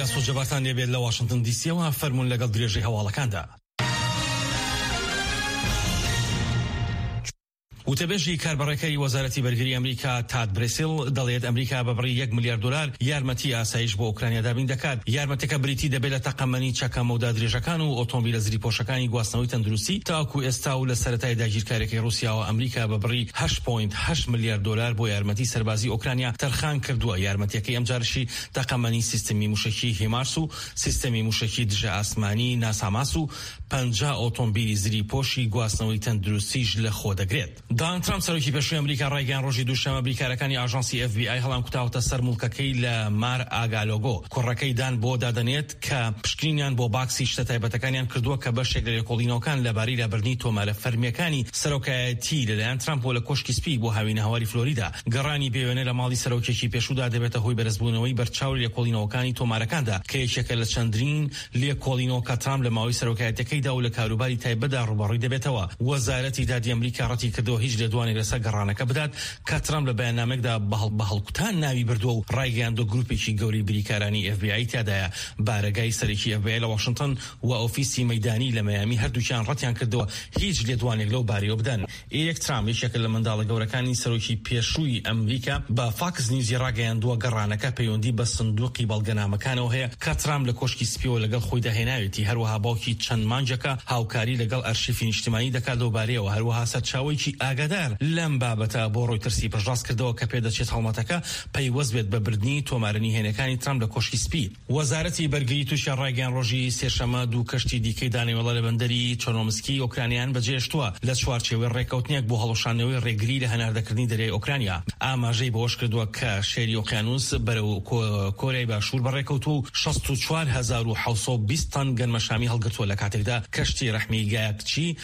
سوجباتان لێبێت لە واشنگتن دیسیەوە فەرمون لەگەڵ درێژەی هەواڵەکاندا. وتەبێژی کاربڕەکەی وەزارەتی بەرگری ئەمریکا تاد برێسل دەڵێت ئەمریکا بەبڕی 1 ملیار دلار یارمەتی ئاسایش بۆ ئوکرانیا دابین دەکات. یارمەتەکە بریتی دەبێت لە تەقەمەنی چەکەمەودا درێژەکان و ئۆتۆمبیلە زریپۆشەکانی گواستنەوەی تەندروستی تاکو ئێستا و لە سەرەتای داگیرکاریەکەی رووسیا و ئەمریکا بەبڕی 8.8 ملیار دلار بۆ یارمەتی سەربازی ئوکرانیا تەرخان کردووە. یارمەتیەکەی ئەمجارشی تەقەمەنی سیستەمی موشکی هیمارس و سیستەمی موشکی دژە ئاسمانی ناساماس و 50 ئۆتۆمبیلی زریپۆشی گواستنەوەی تەندروستیش لە خۆ دەگرێت. دۆنالد ترامپ سەرۆکی پێشووی ئەمریکا ڕایگەیاند ڕۆژی دووشەمە بریکارەکانی ئاژانسی FBI هەڵام کوتاوەتە سەر مڵکەکەی لە مار ئاگالۆگۆ. کوڕەکەی دان بۆ دادەنێت کە پشکنینیان بۆ باکسی شتە تایبەتەکانیان کردووە کە بەشێک لە لێکۆڵینەوەکان لەبارەی لەبەرنی تۆمارە فەرمیەکانی سەرۆکایەتی لەلایەن ترامپ لە کۆشکی سپی بۆ هاوینە هەواری فلۆریدا. گەڕانی بێوێنە لە ماڵی سەرۆکێکی پێشوودا دەبێتە هۆی بەرزبوونەوەی بەرچاو لێکۆڵینەوەکانی تۆمارەکاندا کە یەکێکە لە چەندرین لێکۆڵینەوە کە ترامپ لە ماوەی سەرۆکایەتەکەیدا و لە کاروباری تایبەتدا ڕوبەڕووی دەبێتەوە. وەزارەتی دادی ئەمریکا ڕەتی کردەوە هیچ لێدوانێک لەسەر گەڕانەکە بدات کە ترامپ لە بەیاننامێکدا بە هەڵکوتان ناوی بردووە و ڕایگەیاندۆ گروپێکی گەوری بریکارانی FBI تیادایە. بارگای سەرەکی FBI لە واشنگتن و ئۆفیسی مەیدانی لە مەیامی هەردووکیان ڕەتیان کردەوە هیچ لێدوانێک لەو بارەیەوە بدەن. ئێرێک ترامپ یەکێکە لە منداڵە گەورەکانی سەرۆکی پێشووی ئەمریکا بە فاکس نیوزی ڕاگەیاندووە گەڕانەکە پەیوەندی بە سندوقی بەڵگەنامەکانەوە هەیە کە ترامپ لە کۆشکی سپیەوە لەگەڵ خۆی داهێناوێتی. هەروەها باوکی چەند مانجەکە هاوکاری لەگەڵ ئەرشیفی نیشتیمانی دەکات لەو بارەیەوە. هەروەها سەرچاوەیەکی ئاگادار لەم بابەتە بۆ ڕۆی ترسی پشتڕاست کردەوە کە پێدەچێت هەڵمەتەکە پەیوەست بێت بە بردننی تۆمارنی هێنەکانی ترامپ لە کۆشکی سپی. وەزارەتی بەرگری تووشیان ڕایگەیاند ڕۆژی سێشەمە دوو کەشتی دیکەی دانەوێڵە لە بەندەری چۆنۆمسکی ئۆکرانیان بەجێهێشتووە لە چوارچێوەی ڕێکەوتنێک بۆ هەڵۆشانەوەی ڕێگری لە هەناردەکردنی دەریای ئۆکرانیا. ئاماژەی بەوەش کردووە کە شێری ئۆقیانوس بەرەو کۆریای باشوور بەڕێکەوتووە و 64720 تەن گەنمەشامی هەڵگرتووە لە کاتێکدا کەشتی ڕەحمی گایەکچی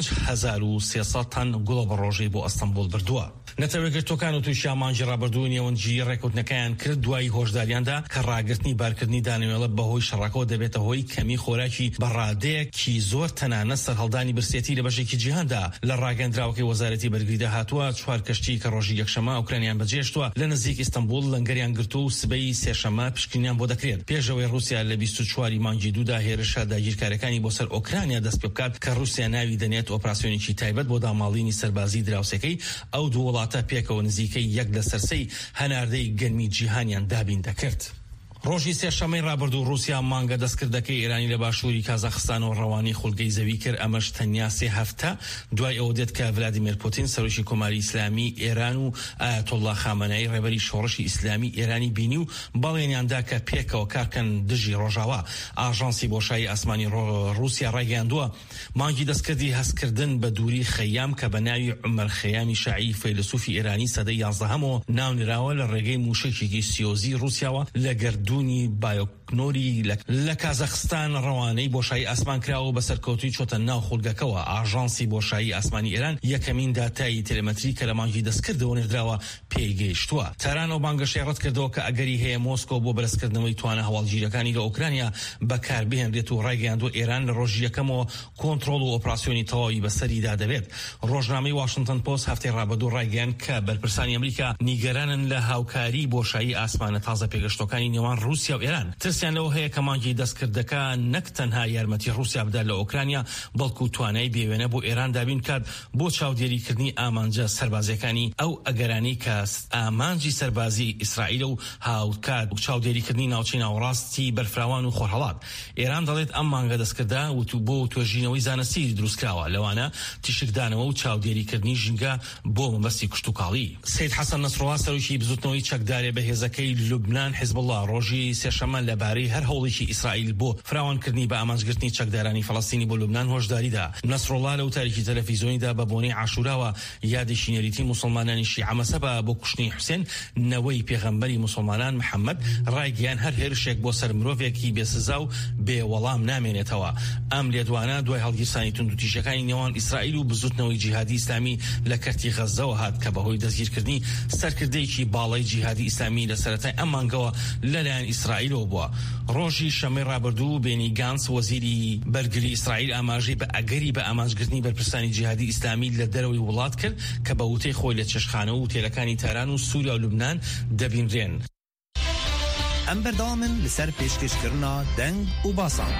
5300 تەن گوڵە بە ڕۆژەی بۆ ئەستەمبول بردووە. نەتەوەیەکگرتوەکان و تووشی مانجی ڕابردووی نێوەنجی ڕێکەوتنەکەیان کرد دوای هۆشداریاندا کە ڕاگررتنی بارکردنی دانەوێڵە بەهۆی شەڕەکەەوە دەبێتە هۆی کەمی خۆراکی بەڕادەیەکی زۆر تەنانە سەرهەڵدانی برسێتی لە بەشێکی جیهاندا. لە ڕاگەندراوەکەی وەزارەتی بەرگریدا هاتووە چوار کەشتی کە ڕۆژی یەکشەمە ئوکرانیان بەجێهێشتووە لە نزیک ئیستەمبول لەنگەریان گرتو و سبەی سێشەمە پشکنیان بۆ دەکرێت. پێشەوەی رووسیا لە 24 مانگی دوودا هێرشە داگیرکاریەکانی بۆ سەر ئۆکرانیا دەست پێ بکات کە رووسیا ناوی دەنێت ئۆپراسیۆنێکی تایبەت بۆ داماڵینی سەربازی دراوسەکەی ئەو دوو وڵاتە پێکەوە نزیکەی 1/3 هەناردەی گەرمی جیهانیان دابین دەکرد. ڕۆژی سێشەمەی ڕابردوو رووسیا مانگە دەستکردەکەی ئێرانی لە باشووری کازاخستان و ڕەوانی خولگەی زەوی کرد. ئەمەش تەنیا 3 هەفتە دوای ئەوە دێت کە ڤلادیمیر پوتین سەرۆکی کۆماری ئیسلامی ئێران و ئایەتۆڵڵا خامنەئی ڕێبەری شۆڕشی ئیسلامی ئێرانی بینی و بەڵێنیاندا کە پێکەوە کارکەن دژی ڕۆژاوا. ئاژانسی بۆشایی ئاسمانی رووسیا ڕایگەیاندووە مانگی دەستکردی هەستکردن بە دووری خەیام کە بە ناوی عومەر خەیامی شاعی فەیلسوفی ئێرانی سەدەی 11ەمەوە ناونراوە لە ڕێگەی موشکێکی سیۆزی رووسیاوە لە دونی بایۆکنۆری لە کازاخستان ڕەوانەی بۆشایی ئاسمان کراوە بە سەرکەوتوی چۆتە ناو خولگەکەوە. ئاژانسی بۆشایی ئاسمانی ئێران یەکەمین داتایی تێلەمەتری کە لە مانگی دەستکردەوە نێردراوە پێیگەیشتووە. تاران ئەو بانگەشەی ڕەت کردەوە کە ئەگەری هەیە مۆسکۆ بۆ بەرزکردنەوەی توانە هەواڵگیریەکانی لە ئوکرانیا بەکاربهێنرێت و ڕایگەیاندووە ئێران لە ڕۆژی یەکەمەوە کۆنتڕۆڵ و ئۆپراسیۆنی تەواوی بەسەریدا دەبێت. ڕۆژنامەی واشنگتن پۆست هەفتەی ڕابردوو ڕایگەیاند کە بەرپرسانی ئەمریکا نیگەرانن لە هاوکاری بۆشایی ئاسمانە تازە پێگەشتەکانی نێوان رووسیا و ئێران. ترسیان لەوە هەیە کە مانگی دەستکردەکە نەک تەنها یارمەتی رووسیا بدات لە ئۆکرانیا بەڵکو توانای بێوێنە بۆ ئێران دابین کات بۆ چاودێریکردنی ئامانجە سەربازیەکانی ئەو ئەگەرانی کە ئامانجی سەربازی ئیسرائیل و هاوکات و چاودێریکردنی ناوچەی ناوەڕاستی بەرفراوان و خۆرهەڵات. ئێران دەڵێت ئەم مانگە دەستکردا بۆ توێژینەوەی زانستی دروستکراوە لەوانە تیشکدانەوە و چاودێریکردنی ژینگە بۆ مەبەستی کشتوکاڵی. سید حەسەن نەسڕڵڵا سەرۆکی بزوتنەوەی چەکدارێ بەهێزەکەی لوبنان حیزبڵڵا ڕۆژی سێشەمە لەبارەی هەر هەوڵێکی ئیسرائیل بۆ فراوانکردنی بە ئامانجگرتنی چەکدارانی فەڵەستینی بۆ لوبنان هۆشداریدا. نەسڕڵڵا لەو تاریکی تەلەڤیزیۆنیدا بە بۆنەی عاشوراوە یادی شینەریتی موسڵمانانی شیعە مەسەبە بۆ کوشتنی حوسێن نەوەی پێغەمبەری موسڵمانان محەممەد ڕایگەیان هەر هێرشێک بۆ سەر مرۆڤێکی بێسزا و بێوەڵام نامێنێتەوە. ئەم لێدوانە دوای هەڵگیرسانی توندوتیژەکانی نێوان ئیسرائیل و بزوتنەوەی جیهادی ئیسلامی لە کەرتی غەزەوە هات کە بەهۆی دەستگیرکردنی سەرکردەیەکی باڵای جیهادی ئیسلامی لە سەرەتای ئەم مانگەوە لەلایەن ئیسرائیلەوە بووە. ڕۆژی شەمەی ڕابردوو بێنی گانس وەزیری بەرگری ئیسرائیل ئاماژەی بە ئەگەری بە ئامانجگرتنی بەرپرسانی جیهادی ئیسلامی لە دەرەوەی وڵات کرد کە بە وتەی خۆی لە چێشخانە و هۆتێلەکانی تاران و سووریا و لوبنان دەبینرێن. ام بردامن لسر پیشکش کرنا دنگ و باسان.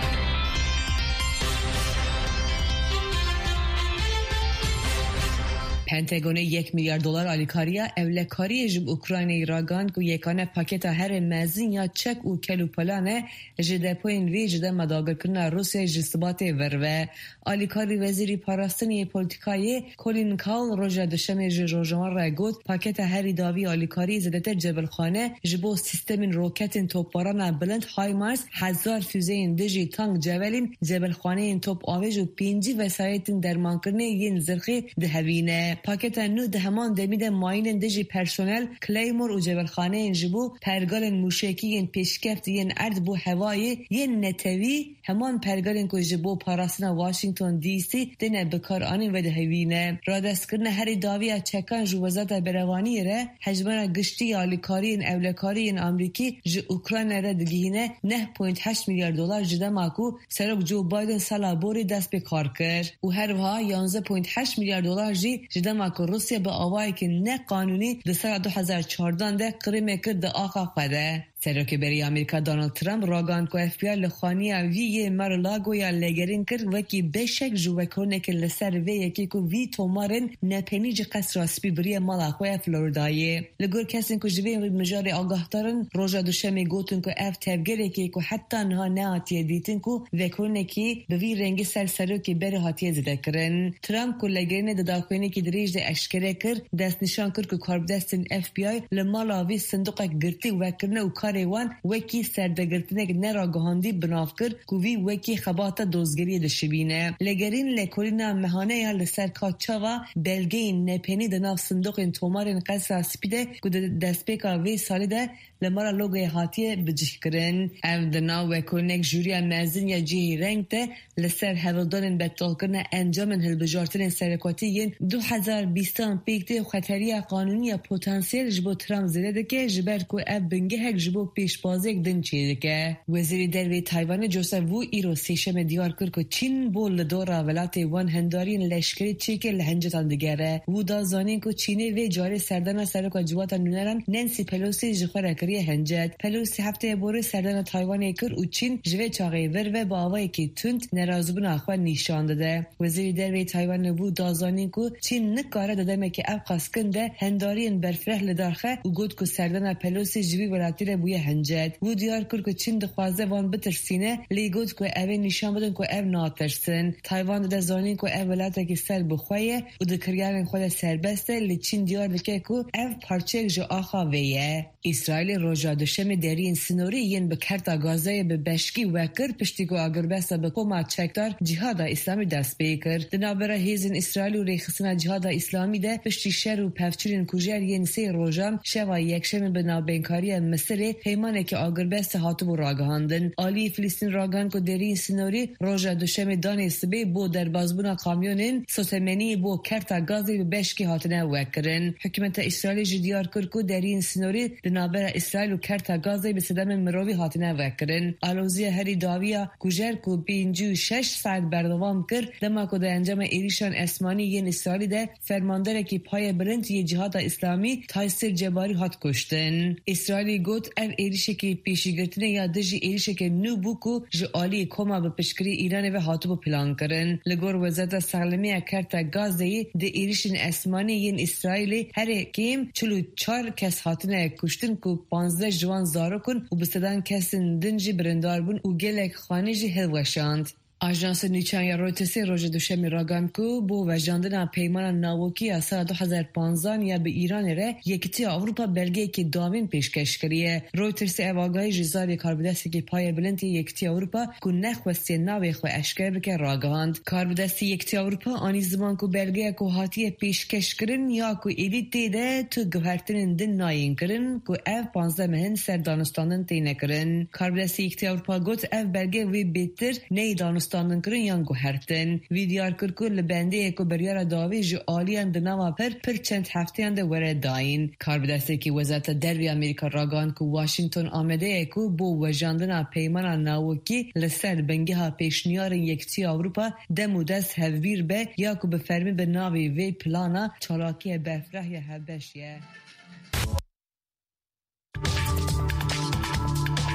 پنتاگون $1 میلیارد آلیکاریا اولکاری جب اوکراینی راگان کو یکانه پاکت هر مزین یا چک و کلوپلانه جده پوین وی جده مداگر کرنا روسیه جستبات وروه. آلیکاری وزیری پاراستنی پولیتیکایی کولین کال روژا دوشنبه روزنامه را گفت پاکت هری داوی آلیکاری زدت جبل خانه جبو سیستم روکت توپاران بلند هایمارس 1000 فیوزه دیجی تانک جبلین جبل خانه توپ آویج و 5 وسایت درمان کرنه ین زرخی دهوینه. پاکت نو ده همان دمیده ماین دیجی پرسونل کلیمور و جبل خانه این جبو پرگال موشکی این پیشکفت این ارد بو هوایی این نتوی همان پرگال که جبو پاراستنا واشنگتن دی سی دنه بکار آنین و دهوینه. را دست کرنه هری داوی چکان جو وزارت بروانی ره حجمان گشتی آلیکاری این اولکاری این امریکی جو اوکراین ره دگینه 9.8 میلیارد دلار جده ماکو سرک جو بایدن سالا بوری دست به کار کرد و هر وها 11.8 میلیارد دلار جده ماکو روسیه به آوایی که نه قانونی در سال 2014 ده قریم کرد ده آقا خواده. سرک بری امریکا دونالد ترامپ راگان کو اف بی آی لخانی وی مارلاگو یا لگرین کرد وکی بشک جو وکونه که لسر وی یکی کو وی تومارن نپنیج قصر اسپی بری مالا خو فلوریدای لگور کسین کو جوی مجاری آگاهدارن روزا دوشنبه گوتن کو اف تفگر یکی کو حتی نه نهاتی دیتن کو وکونه کی به وی رنگ سرسرک بری هاتی زده کرن. ترامپ کو لگرین د داخونه کی دریج د اشکره کرد دست نشان کرد کو کارب دستن اف بی آی لمالا وی صندوق گرتی وکرنه و کاروان وکی سردگرتنه نرا گهاندی بناف کرد کوی وکی خبات دوزگری دشبینه لگرین لکولینا مهانه یا لسر کاچاوا بلگه نپنی دناف صندوق این تومارین قصر سپیده که دست پیکا وی سالی ده لمارا لوگوی هاتیه بجیح کرن. او دناو وکونک جوریا مزین یا جیهی رنگ ده لسر هولدانن بطال کرنه انجامن هلبجارتن سرکاتی ین 2020 پیکته خطریه قانونی پوتانسیل جبو ترامپ زده ده که جبر که او بنگه هک جبو پیشبازی دن چیده که وزیری دروی تایوان جوسف وو ایرو سیشم دیار کرد که چین بول دورا ولات وان هندارین لشکری چیکه لهنجتان دگره وو دا زانین که چینه وی جاری سردان سرکا جواتا نونران نانسی پلوسی جخوره کریه هنجد. پلوسی هفته بوری سردان تایوان کر و چین جوی چاقی ور و با آوائی که تند نرازبون آخوان نیشان داده. وزیری دروی تایوان وو دا زانین که چین نکاره دادمه که اب قاسکنده هندارین برفره لدارخه و گود که سردان پلوسی جوی ولاتی رو بوی هنجد. و دیار کرد که چین دخوازه وان بترسینه لیگود که اوه نشان بدن که او ناترسن. تایوان ده زانین که او ولاته که سر بخواه و دکریان خود سربسته لچین دیار دکه که او پارچه جو آخا ویه. اسرائیل روژا دوشنبه درین سنوری ین به کرتا گازه به بشکی وکر پشتی که آگربسته به کوما چکدار جهاد اسلامی دست بیکر. دنابره هیزن اسرائیل و ریخسنا جهاد اسلامی ده پشتی شر و پفچرین کجر ین سی روژام شوا یکشم به نابینکاری مصر پیمانه که آگربسته هاتو راگهاندن. آلی فلسطین راگان که درین سنوری روژا دوشنبه دانه سبی بو در بازبونا کامیونین سوتمنی بو کرتا گازه به بشکی هاتنه وکرن. حکومت اسرائیل جدیار کرد که درین سنوری دنابره اسرائیل و کرتا گازه به صدام مروی هاتنه وکرن. آلوزی هری داویا کجر که 56 ساعت بردوام کرد دما که در انجام ایریشان اسمانی ین اسرائیل ده فرماندره که پای برند یه جهاد اسلامی تایسر جباری هات کشتن. اسرائیلی گوت او ایریشه که پیشیگرتنه یا دجی ایریشه که نو بوکو جعالی کما به پشکری ایران و هاتو پلان کرن. لگور وزارت سالمیه کرتا گازه ده ایریشن اسمانی ین اسرائیلی هر کیم 44 کس هاتنه کشتن که 15 جوان زارو کن و بستدن کسین دنجی برندار بون و گلک خانه جی هلوشاند. آژانس نیچان رویترز روز دوشنبه راگان کو بو وجاندن پیمان ناوکی سال 2015 یا به ایران ره یکتی اروپا بلگه که داوین پیشکش کریه. رویترز اواگای جزاری کاربدستی که پای بلندی یکتی اروپا کو نخواستی ناوی خو اشکر بکه راگاند. کاربدستی یکتی اروپا آنی زمان کو بلگه کو هاتی پیشکش کرن یا کو ایدیت دیده تو گوهرتن دن ناین کرن کو اف 15 مهن سر دانستاندن تینه کرن. کاربدستی یکتی اروپا گوت اف بلگه وی بیتر نی ستاندن کرن یان گوهرتن. ویدیار کرکل لبنده اکو بریار داوی جو آلیان دناوا پر چند هفته انده ورد داین. کار بدسته که وزارت دروی امریکا راگان که واشنگتن آمده اکو بو وجاندن پیمان ناوکی لسر بنگه ها پیشنیار یکتی اروپا دمو دست هفویر به یا که بفرمی به ناوی وی پلانا چالاکی برفره یا هبشیه.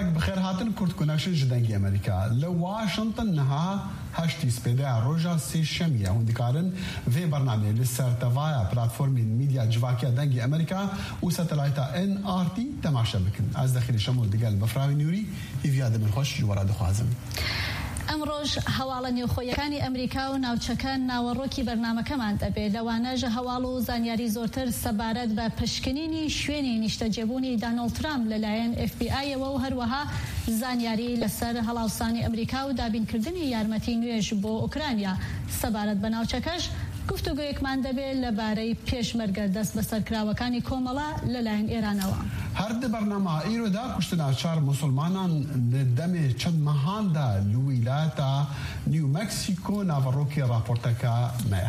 بارك بخير هاتن كرت كونكشن جدنجي أمريكا لو واشنطن نها هشتي سبيدا روجا سي شمية هندكارن في برنامج للسرتفايا بلاتفورم ميديا جواكيا دنجي أمريكا وساتلايتا NRT تماشا بكن از داخل شمول دقال بفراوي نوري إفياد من خوش جوارا دخوازم ئەمڕۆژ هەواڵە نێوخۆیەکانی ئەمریکا و ناوچەکان ناوەڕۆکی بەرنامەکەمان دەبێت لەوانەژ هەواڵ و زانیاری زۆرتر سەبارەت بە پشکنینی شوێنی نیشتەجێبوونی دانەڵد ترامپ لەلایەن FBI-ەوە و هەروەها زانیاری لەسەر هەڵاوسانی ئەمریکا و دابینکردنی یارمەتی نوێژ بۆ ئوکرانیا سەبارەت بە ناوچەکەش گفتوگویەکمان دەبێت لەبارەی پێشمەرگە دەست بەسەرکراوەکانی کۆمەڵە لەلایەن ئێرانەوە. هەر بەرنامە ئیرۆدا کوشتنا چار مسلمانان دەمێ چەند مەهاندا لە ویلایەتە نیو مەکسیکۆ ناوەڕۆکی راپۆرتەکە مەیە.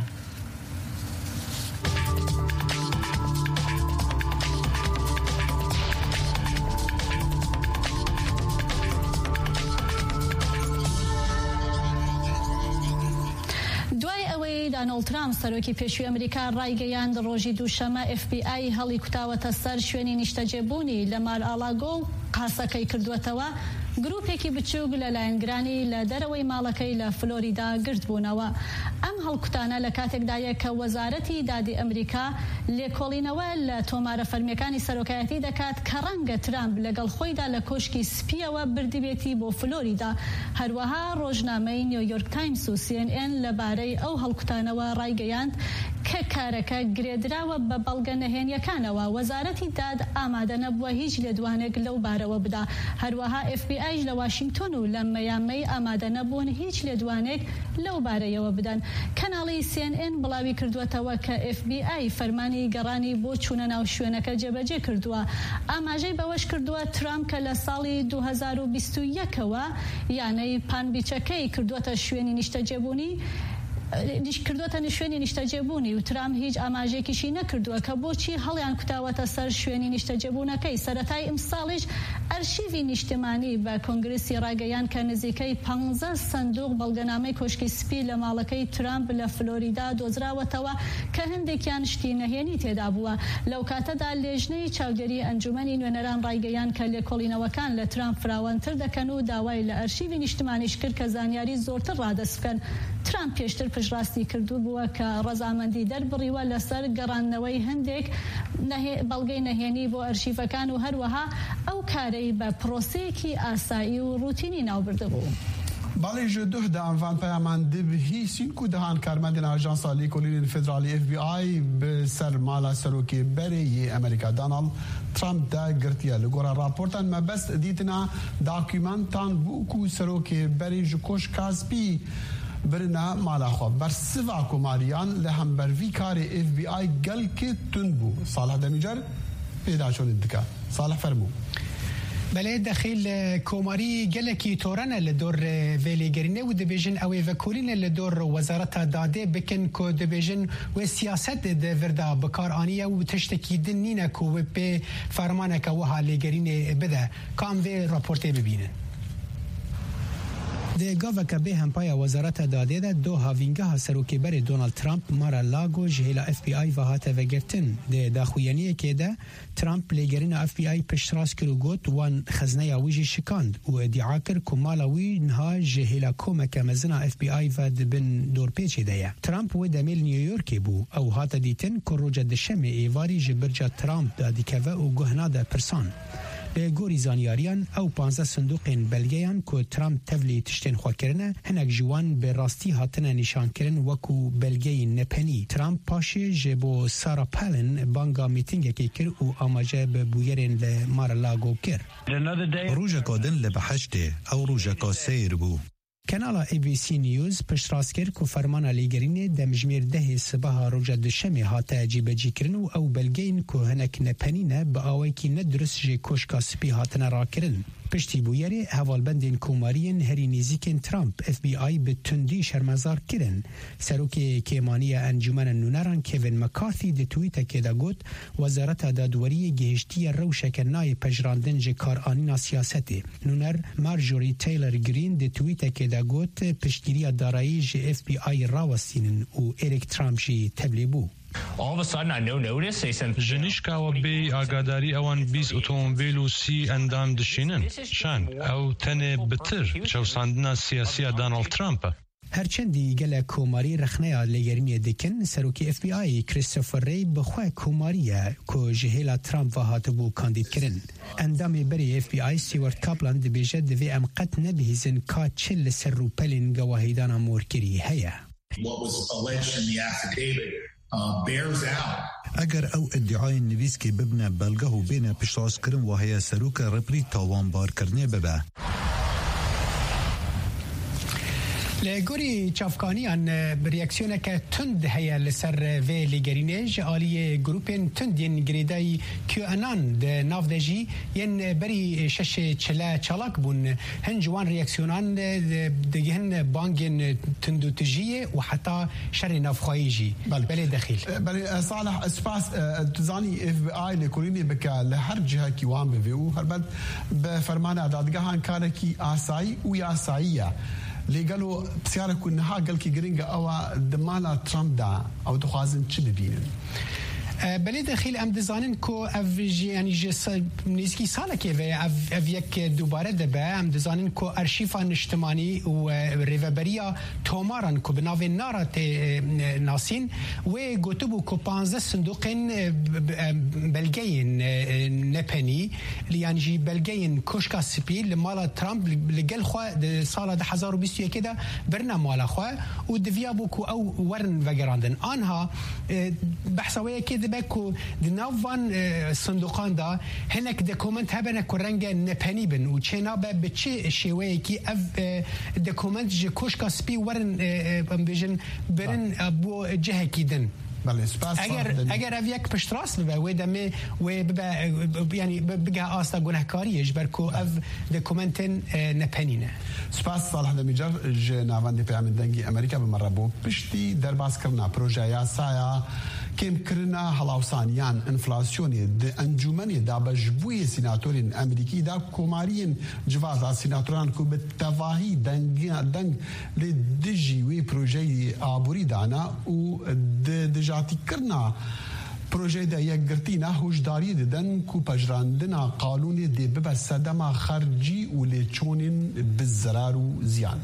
دانەڵد ترامپ سەرۆکی پێشووی ئەمریکا ڕایگەیاند ڕۆژی دووشەمە FBI هەڵی کوتاوەتە سەر شوێنی نیشتەجێبوونی لە مار ئالاگۆ و قاسەکەی کردووەتەوە گروپێکی بچووک لە لایەنگرانی لە دەرەوەی ماڵەکەی لە فلۆریدا گرت بوونەوە. ئەم هەڵکوتانە لە کاتێکدایە کە وەزارەتی دادی ئەمریکا لێکۆڵینەوە لە تۆمارە فەرمیەکانی سەرۆکایەتی دەکات کە ڕەنگە ترامپ لەگەڵ خۆیدا لە کۆشکی سپیەوە بردبێتی بۆ فلۆریدا. هەروەها ڕۆژنامەی نیویۆرک تایمس و CNN لەبارەی ئەو هەڵکوتانەوە ڕایگەیاند کە کارەکە گرێدراوە بە بەڵگە نەهێنیەکانەوە. وەزارەتی داد ئامادە نەبووە هیچ لێدوانێک لەو بارەوە بدا. هەروەها FBI لە واشنگتن و لە مەیامی ئامادە نەبوون هیچ لێدوانێک لەو بارەیەوە بدەن. کەناڵی CNN بڵاوی کردووەتەوە کە FBI فەرمانی گەڕانی بۆ چوونە ناو شوێنەکە جێبەجێ کردووە. ئاماژەی بەوەش کردووە ترامپ کە لە ساڵی 2021ەوە یانەی پانبیچەکەی کردووەتە شوێنی نیشتەجێبوونی کردوتە شوێنی نیشتەجێبوونی و ترامپ هیچ ئاماژێکیشی نەکردووە کە بۆچی هەڵیان کوتاوەتە سەر شوێنی نیشتەجێبوونەکەی. سەرەتای ئەم ساڵیش ئەرشیڤی نیشتیمانی بە کۆنگرسی ڕاگەیان کە نزیکەی 15 سندوق بەڵگەنامەی کۆشکی سپی لە ماڵەکەی ترامپ لە فلۆریدا دۆزراوەتەوە کە هەندێکیان شتی نەهێنی تێدا بووە. لەو کاتەدا لێژنەی چاودێری ئەنجومەنی نوێنەران ڕایگەیان کە لێکۆڵینەوەکان لە ترامپ فراوانتر دەکەن و داوای لە ئەرشیڤی نیشتیمانیش کرد کە زانیاری زۆرتر ڕادەست بکەن. ترامپ پێشتر پشڕاستی کردو بووە کە ڕەزامەندی دەربڕیوە لەسەر گەڕانەوەی هەندێک بەڵگەی نەهێنی بۆ ئەرشیڤەکان و هەروەها ئەو کارەی بە پرۆسەیەکی ئاسایی و ڕوتینی ناوبردە بوو. بالي جو ده دان فان پیامان دبهی سینکو دهان کارمندین آژانس لیکولین فدرالی FBI بسر مالا سروکی بری امریکا دانالد ترامپ دا گرتیا لگورا راپورتان ما بس دیتنا داکیومنتان بوکو سروکی بری جوکوش کاسپی برنا مالا خواب بر سوا کماریان لهم بر وی کار FBI گل که تون بو. صالح دمیجر پیدا شون دکا. صالح فرمو. بله داخل کوماری گلکی تورانه لدور ویلیگرینه و دبیجن اوی وکولین لدور وزارت داده بکن که دبیجن و سیاست ده وردا بکار آنیه و تشتکی دن نینه که و به فرمانه که وها لیگرینه بده کام وی راپورته ببینن. ده گاوه که به همپای وزارت داده ده دو هاوینگه سروکی بر دونالد ترامپ مارا لاگو جهیلا FBI و هاته وگرتن ده داخویانیه که ده ترامپ لیگرین FBI پشتراس کرو گوت وان خزنه یاویجی شکاند و ادعا کر که مالاوی نها جهیلا کومک مزنا FBI و دبن دور پیچه ده ترامپ و دمیل نیویورکی بو او هاته دیتن که روجه دشمه ایواری جبرجا ترامپ دادی که و گهنا ده پرسان به گوری زانیاریان او 15 صندوقین بلگیان که ترامپ تفلی تشتین خواه کرنه هنک جوان به راستی هاتنه نشان کرن وکو بلگی نپنی. ترامپ پاشه جبو سارا پالن بانگا میتینگ که کر و آماجه به بویرین لمار لاگو کر. روژه کادن لبحشته او روژه کا سیر بو. کانال ABC نیوز پشتراس کرد که فرمان لیگرین دمجمیر ده صبح روجه دشمه هاته جیبجی کرن و او بلگین که هنک نپنینه با آوی که ندرس جی کشکا سپی هاتنه را کرن. پشتی بویری حوالبندین کومارین هری نزیکین ترامپ FBI به تندی شرمزار کرن. سروک کیمانی انجمن نونران کوین مکارثی ده توییت که دا گوت وزارت دادوری گهشتی روشک نای پجراندن جه کارآنینا سیاسته. نونر مارجوری تیلر گرین ده توییت که دا گوت پشتگیری دارایی جه FBI راوستینن و ایریک ترامپ جی تبلی بو. ژنیشکاوە بێ ئاگاداری ئەوان 20 ئۆتۆمۆبیل و 30 ئەندام دشینن شان ئەو تەنێ بتر چەوساندنا سیاسیە داناڵد ترامپە. هرچندی گله کوماری رخنه لگرمی دکن سروکی اف بی آی کریستوفر ری بخواه کوماریه که جهیلا ترامپ و هاتبو کاندید کرن. اندامی بری اف بی آی سیوارد کاپلان دبیجه دوی ام قد نبهیزن که چل سر رو پلین گواهیدان مورکری هیا. اگر او ادعای نویس که ببنه بلگه و بین پشتاز کرن و هیا سروک رپری تاوان بار کرنه ببه. لگوری چافکانیان ریاکسیونه که تند هیا لسر و لگرینج آلی گروپین تندین گریدای کیو انان ده ناف دجی ین بری شش چلا چلاک بون هنجوان ریاکسیونان دگهن بانگین تندو تجیه و حتی شر نافخایجی بله دخیل بله صالح اسپاس تزانی اف بی آی لکولینی بکا لهر جهه کی وان بویو هر بد بفرمان دادگاهان کارکی آسایی و آساییه لقالوا بسيارك إنها قال كي جرينجا أو دمالا ترامب دا أو تخازن شو ببين بله داخل ام دزانن کو افجی یعنی جس نزکی ساله که و اف یک دوباره دبه ام دزانن کو ارشیفان اجتماعی و ریوبریا تومارن کو بناو نارت ناسین و گوتبو کو 15 صندوقین بلگین نپنی یعنی بلگین کوشکا سپیل مال ترامپ لگل خو سال 2021 كده برنا مال خو و دفيابو کو او ورن وگراندن آنها بحثويه كده بکو دنوان صندوقان دا هناك دکومنت هبنا کرنگ نپنی بن و چنا به چه شیوهی کی اف دکومنت ج کوشکا سپی ورن بيجن برن بو جهه کیدن بله سپاس اگر اویک پشت راست ببه و دمه و ببه یعنی بگه آستا گناهکاریش برکو اف دکومنتن نپنینه سپاس صالح دمیجر جناوان دی پیام دنگی امریکا بمره بو پشتی درباز کرنا پروژه یاسایا كم كرنا هلاوسانيان انفلاسيوني انجمني دا بجبوي سيناتورين امريكي دا كومارين جواز سيناتوران كو بالتفاهي دنگ لدجي وي بروجي ابوري دانا و دجاتي كرنا بروجي دا يقرتينا هوشداري ددن كو بجراندنا قانوني دي ببا سدما خرجي وليچونين بالزرار و زيان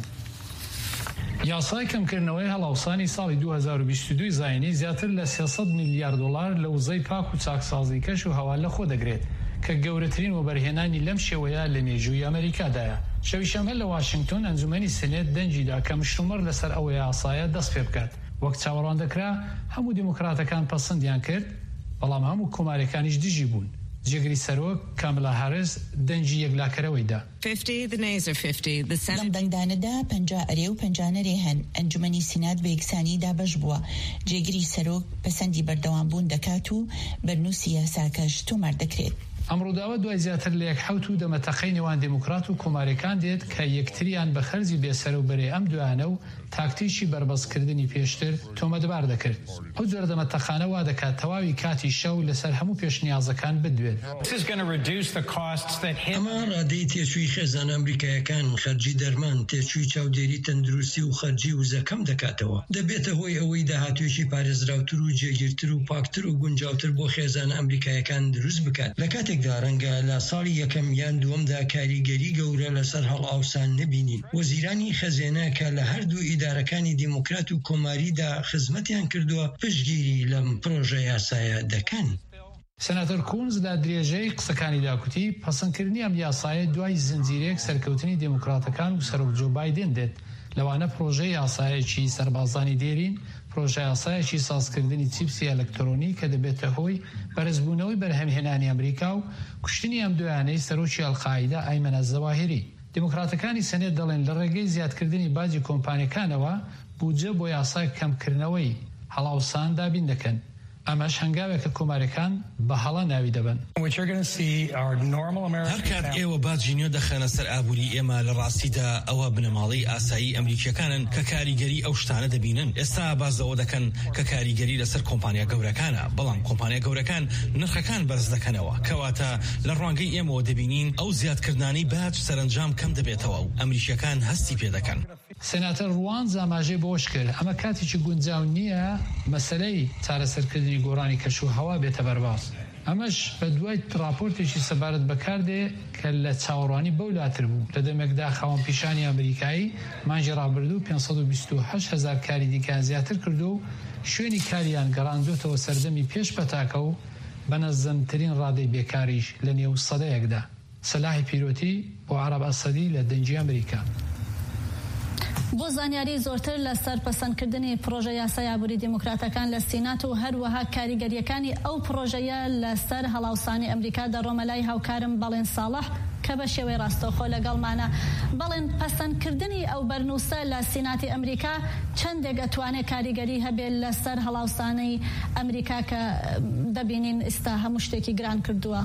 یاسای کەمکردنەوەی هەڵاوسانی ساڵی 2022 زاینی زیاتر لە 300 میلیارد دلار لە وزەی پاک و چاکسازی کەش و هەوا لە خۆ دەگرێت کە گەورەترین وەبەرهێنانی لەم شێوەیە لە مێژووی ئەمریکادایە. شەویشەمە لە واشنگتن ئەنجومەنی سنێت دەنجیدا کە مشتومڕ لەسەر ئەوە یاسایە دەست پێ بکات. وەک چاوەڕوان دەکرا هەموو دیموکراتەکان پەسەندیان کرد بەڵام هەموو کۆمارەکانیش دژی بوون. جگری سەرۆک کاملا هارس دەنجی یەکلاکەرەوەیدا 50 the nays are 50 the senate دەنگدانەدا 50 ئەرێ و 50 نەرێ هەن ئەنجومەنی سینات بە یەکسانیدا بەش بووە جێگری سەرۆک پەسەندی بەردەوامبوون دەکات و بەرنووسی یاساکەش تۆمار دەکرێت. ئەمڕۆداوە دوای زیاتر لە 1 دەمەتەقەی نێوان دموکرات و کۆمارەکان دێت کە یەکتریان بە خەرجی بێسەرەوبەرێ ئەم دوانە و تاکتیشی بربەستکردنی پێشتر تۆمەتبار دەکرد. ئەو جۆرە دەمەتەقانە وا دەکات تەواوی کاتی شەو لەسەر هەموو پێشنیازەکان بدوێت. ئەمە ڕادەی تێچووی خێزان ئەمریکایەکان خەرجی دەرمان تێچووی چاودێری تەندروستی و خەرجی وزەکەم دەکاتەوە. دەبێتە هۆی ئەوەی داهاتوێکی پارێزراوتر و جێگیرتر و پاکتر و گونجاوتر بۆ خێزان ئەمریکایەکان دروست بکات. لە کاتێکدا ڕەنگە لە ساڵی یەکەم یان دووەمدا کاریگەری گەورە لەسەر هەڵئاوسان نبینین. وەزیرانی خەزێنە کە لە هەردوو ئیدارەکانی دیموکرات و کۆماریدا خزمەتیان کردووە پشتگیری لەم پرۆژە یاسایە دەکەن. سەناتۆر کونز لە درێژەی قسەکانی داکوتی پەسەندکردنی ئەم یاسایە دوای زنجیرەیەک سەرکەوتنی دیموکراتەکان و سەرۆک جۆ بایدن دێت. لەوانە پرۆژەی یاسایەکی سەربازانی دێرین پرۆژە یاسایەکی سازکردنی چیپسی ئەلەکترۆنی کە دەبێتە هۆی بەرزبوونەوەی بەرهەمهێنانی ئەمریکا و کوشتنی ئەم دویانەی سەرۆکی ئەڵقاعیدا ئایمەنە زەواهیری. دیموکراتەکانی سەنێت دەڵێن لە ڕێگەی زیادکردنی باجی کۆمپانیەکانەوە بودجە بۆ یاسای کەمکردنەوەی هەڵاوسان دابین دەکەن. ئەمەش هەنگاوێکە کۆمارەکان بە هەڵە ناوی دەبن. هەر کات ئێوە باجینیۆ دەخەنە سەر ئابووری ئێمە لە ڕاستیدا ئەوە بنەماڵەی ئاسایی ئەمریکیەکانن کە کاریگەری ئەو شتانە دەبینن. ئێستا بازەوە دەکەن کە کاریگەری لەسەر کۆمپانیا گەورەکانە بەڵام کۆمپانیا گەورەکان نرخەکان بەرز دەکەنەوە کەواتە لە ڕوانگەی ئێمەوە دەبینین ئەو زیادکردنانی باج سەرنجام کەم دەبێتەوە و ئەمریکیەکان هەستی پێ دەکەن. سێناتەر ڕوان زاماژەی بۆش کرد ئەمە کاتێکی گونجاو نییە مەسەلەی چارەسەرکردنی گۆڕانی کەشوهەوا بێتە بەرباز. ئەمەش بە دوای راپۆرتێکی سەبارەت بەکاردێ کە لە چاوەڕوانی بەولاتر بوو لە دەمێکدا خاوەن پیشانی ئەمریکایی مانگی ڕابردوو 528,000 کاری دیکەیان زیاتر کردو و شوێنی کاریان گەڕاندوێتەوە سەردەمی پێش پەتاکە و بەنەزەمترین ڕادەی بێکاریش لە نێو سەدەیەکدا. سەلاحی پیرۆتی بۆ عەرەب ئەسەدی لە دەنگی ئەمریکا. بۆ زانیاری زۆرتر لەسەر پەسەندکردنی پرۆژە یاسای ئابووری دیموکراتەکان لە سینات و هەروەها کاریگەریەکانی ئەو پرۆژەیە لەسەر هەڵاوسانی ئەمریکا دەڕۆمە لای هاوکارم بەڵێن ساڵح کە بە شێوەی ڕاستەوخۆ لەگەڵمانە. بەڵێن پەسەندکردنی ئەو بەرنووسە لە سیناتی ئەمریکا چەندێک ئەتوانێت کاریگەری هەبێت لەسەر هەڵاوسانەی ئەمریکا کە دەبینین ئێستا هەموو شتێکی گران کردووە.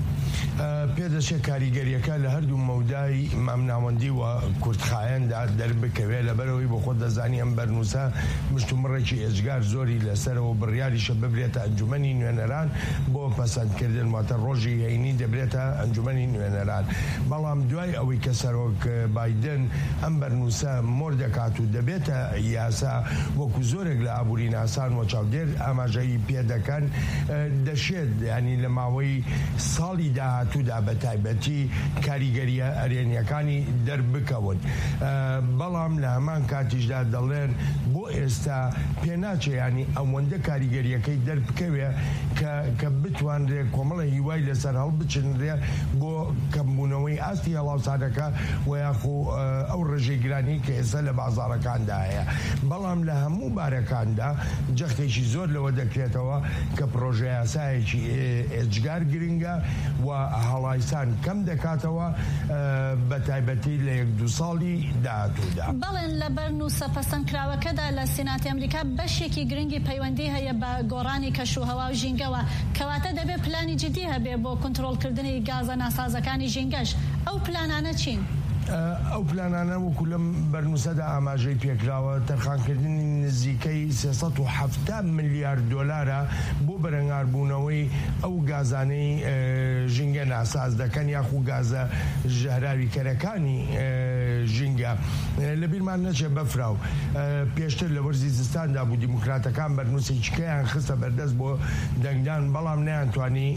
پێدەچێت کاریگەریەکە لە هەردوو مەودای مامناوەندی و کورتخایەندا دەربکەوێت لەبەرەوەی بۆ خۆت دەزانی ئەم بەرنووسە مشتومڕێکی ئێجگار زۆری لەسەرەوە بڕیاریشە ببرێتە ئەنجومەنی نوێنەران بۆ پەسەندکردن واتە ڕۆژی هەینی دەبرێتە ئەنجومەنی نوێنەران. بەڵام دوای ئەوەی کە سەرۆک بایدن ئەم بەرنووسە مۆر دەکات و دەبێتە یاسا وەکو زۆرێک لە ئابووری ناسان و چاودێر ئاماژەی پێدەکەن دەشێت ینی لە ماوەی ساڵی داهاتوودا بە تایبەتی کاریگەریە ئەرێنیەکانی دەربکەون. بەڵام لە هەمان کاتیشدا دەڵێن بۆ ئێستا پێناچێ ینی ئەوەندە کاریگەریەکەی دەربکەوێ کە بتوانرێ کۆمەڵە هیوای لەسەر هەڵبچنرێ بۆ کەمبوونەوەی ئاستی هەڵاوسانەکە و یاخۆ ئەو ڕێژەی گرانی کە ئێستا لە بازاڕەکاندا هەیە. بەڵام لە هەموو بارەکاندا جەختێکی زۆر لەوە دەکرێتەوە کە پرۆژە یاسایەکی ئێجگار گرنگە و هەڵایسان کەم دەکاتەوە بە تایبەتی لە 1-2 ساڵی داهاتوودا. بەڵێن لە بەرنووسە پەسەندکراوەکەدا لە سیناتی ئەمریکا بەشێکی گرنگی پەیوەندی هەیە بە گۆڕانی کەشوهەوا و ژینگەوە کەواتە دەبێت پلانی جدی هەبێ بۆ کۆنتڕۆڵکردنی گازە ناسازەکانی ژینگەش. ئەو پلانانە چین؟ ئەو پلانانە وەکو لەم بەرنووسەدا ئاماژەی پێکراوە تەرخانکردنی نزیکەی 370 ملیارد دۆلارە بۆ بەرەنگاربوونەوەی ئەو گازانەی ژینگە ناساز دەکەن یاخو گازە ژەهراویکەرەکانی ژینگە. لە بیرمان نەچێ بەفراو پێشتر لە وەرزی زستاندا بوو دیموکراتەکان بەرنووسێکیان خستە بەردەست بۆ دەنگدان بەڵام نەیانتوانی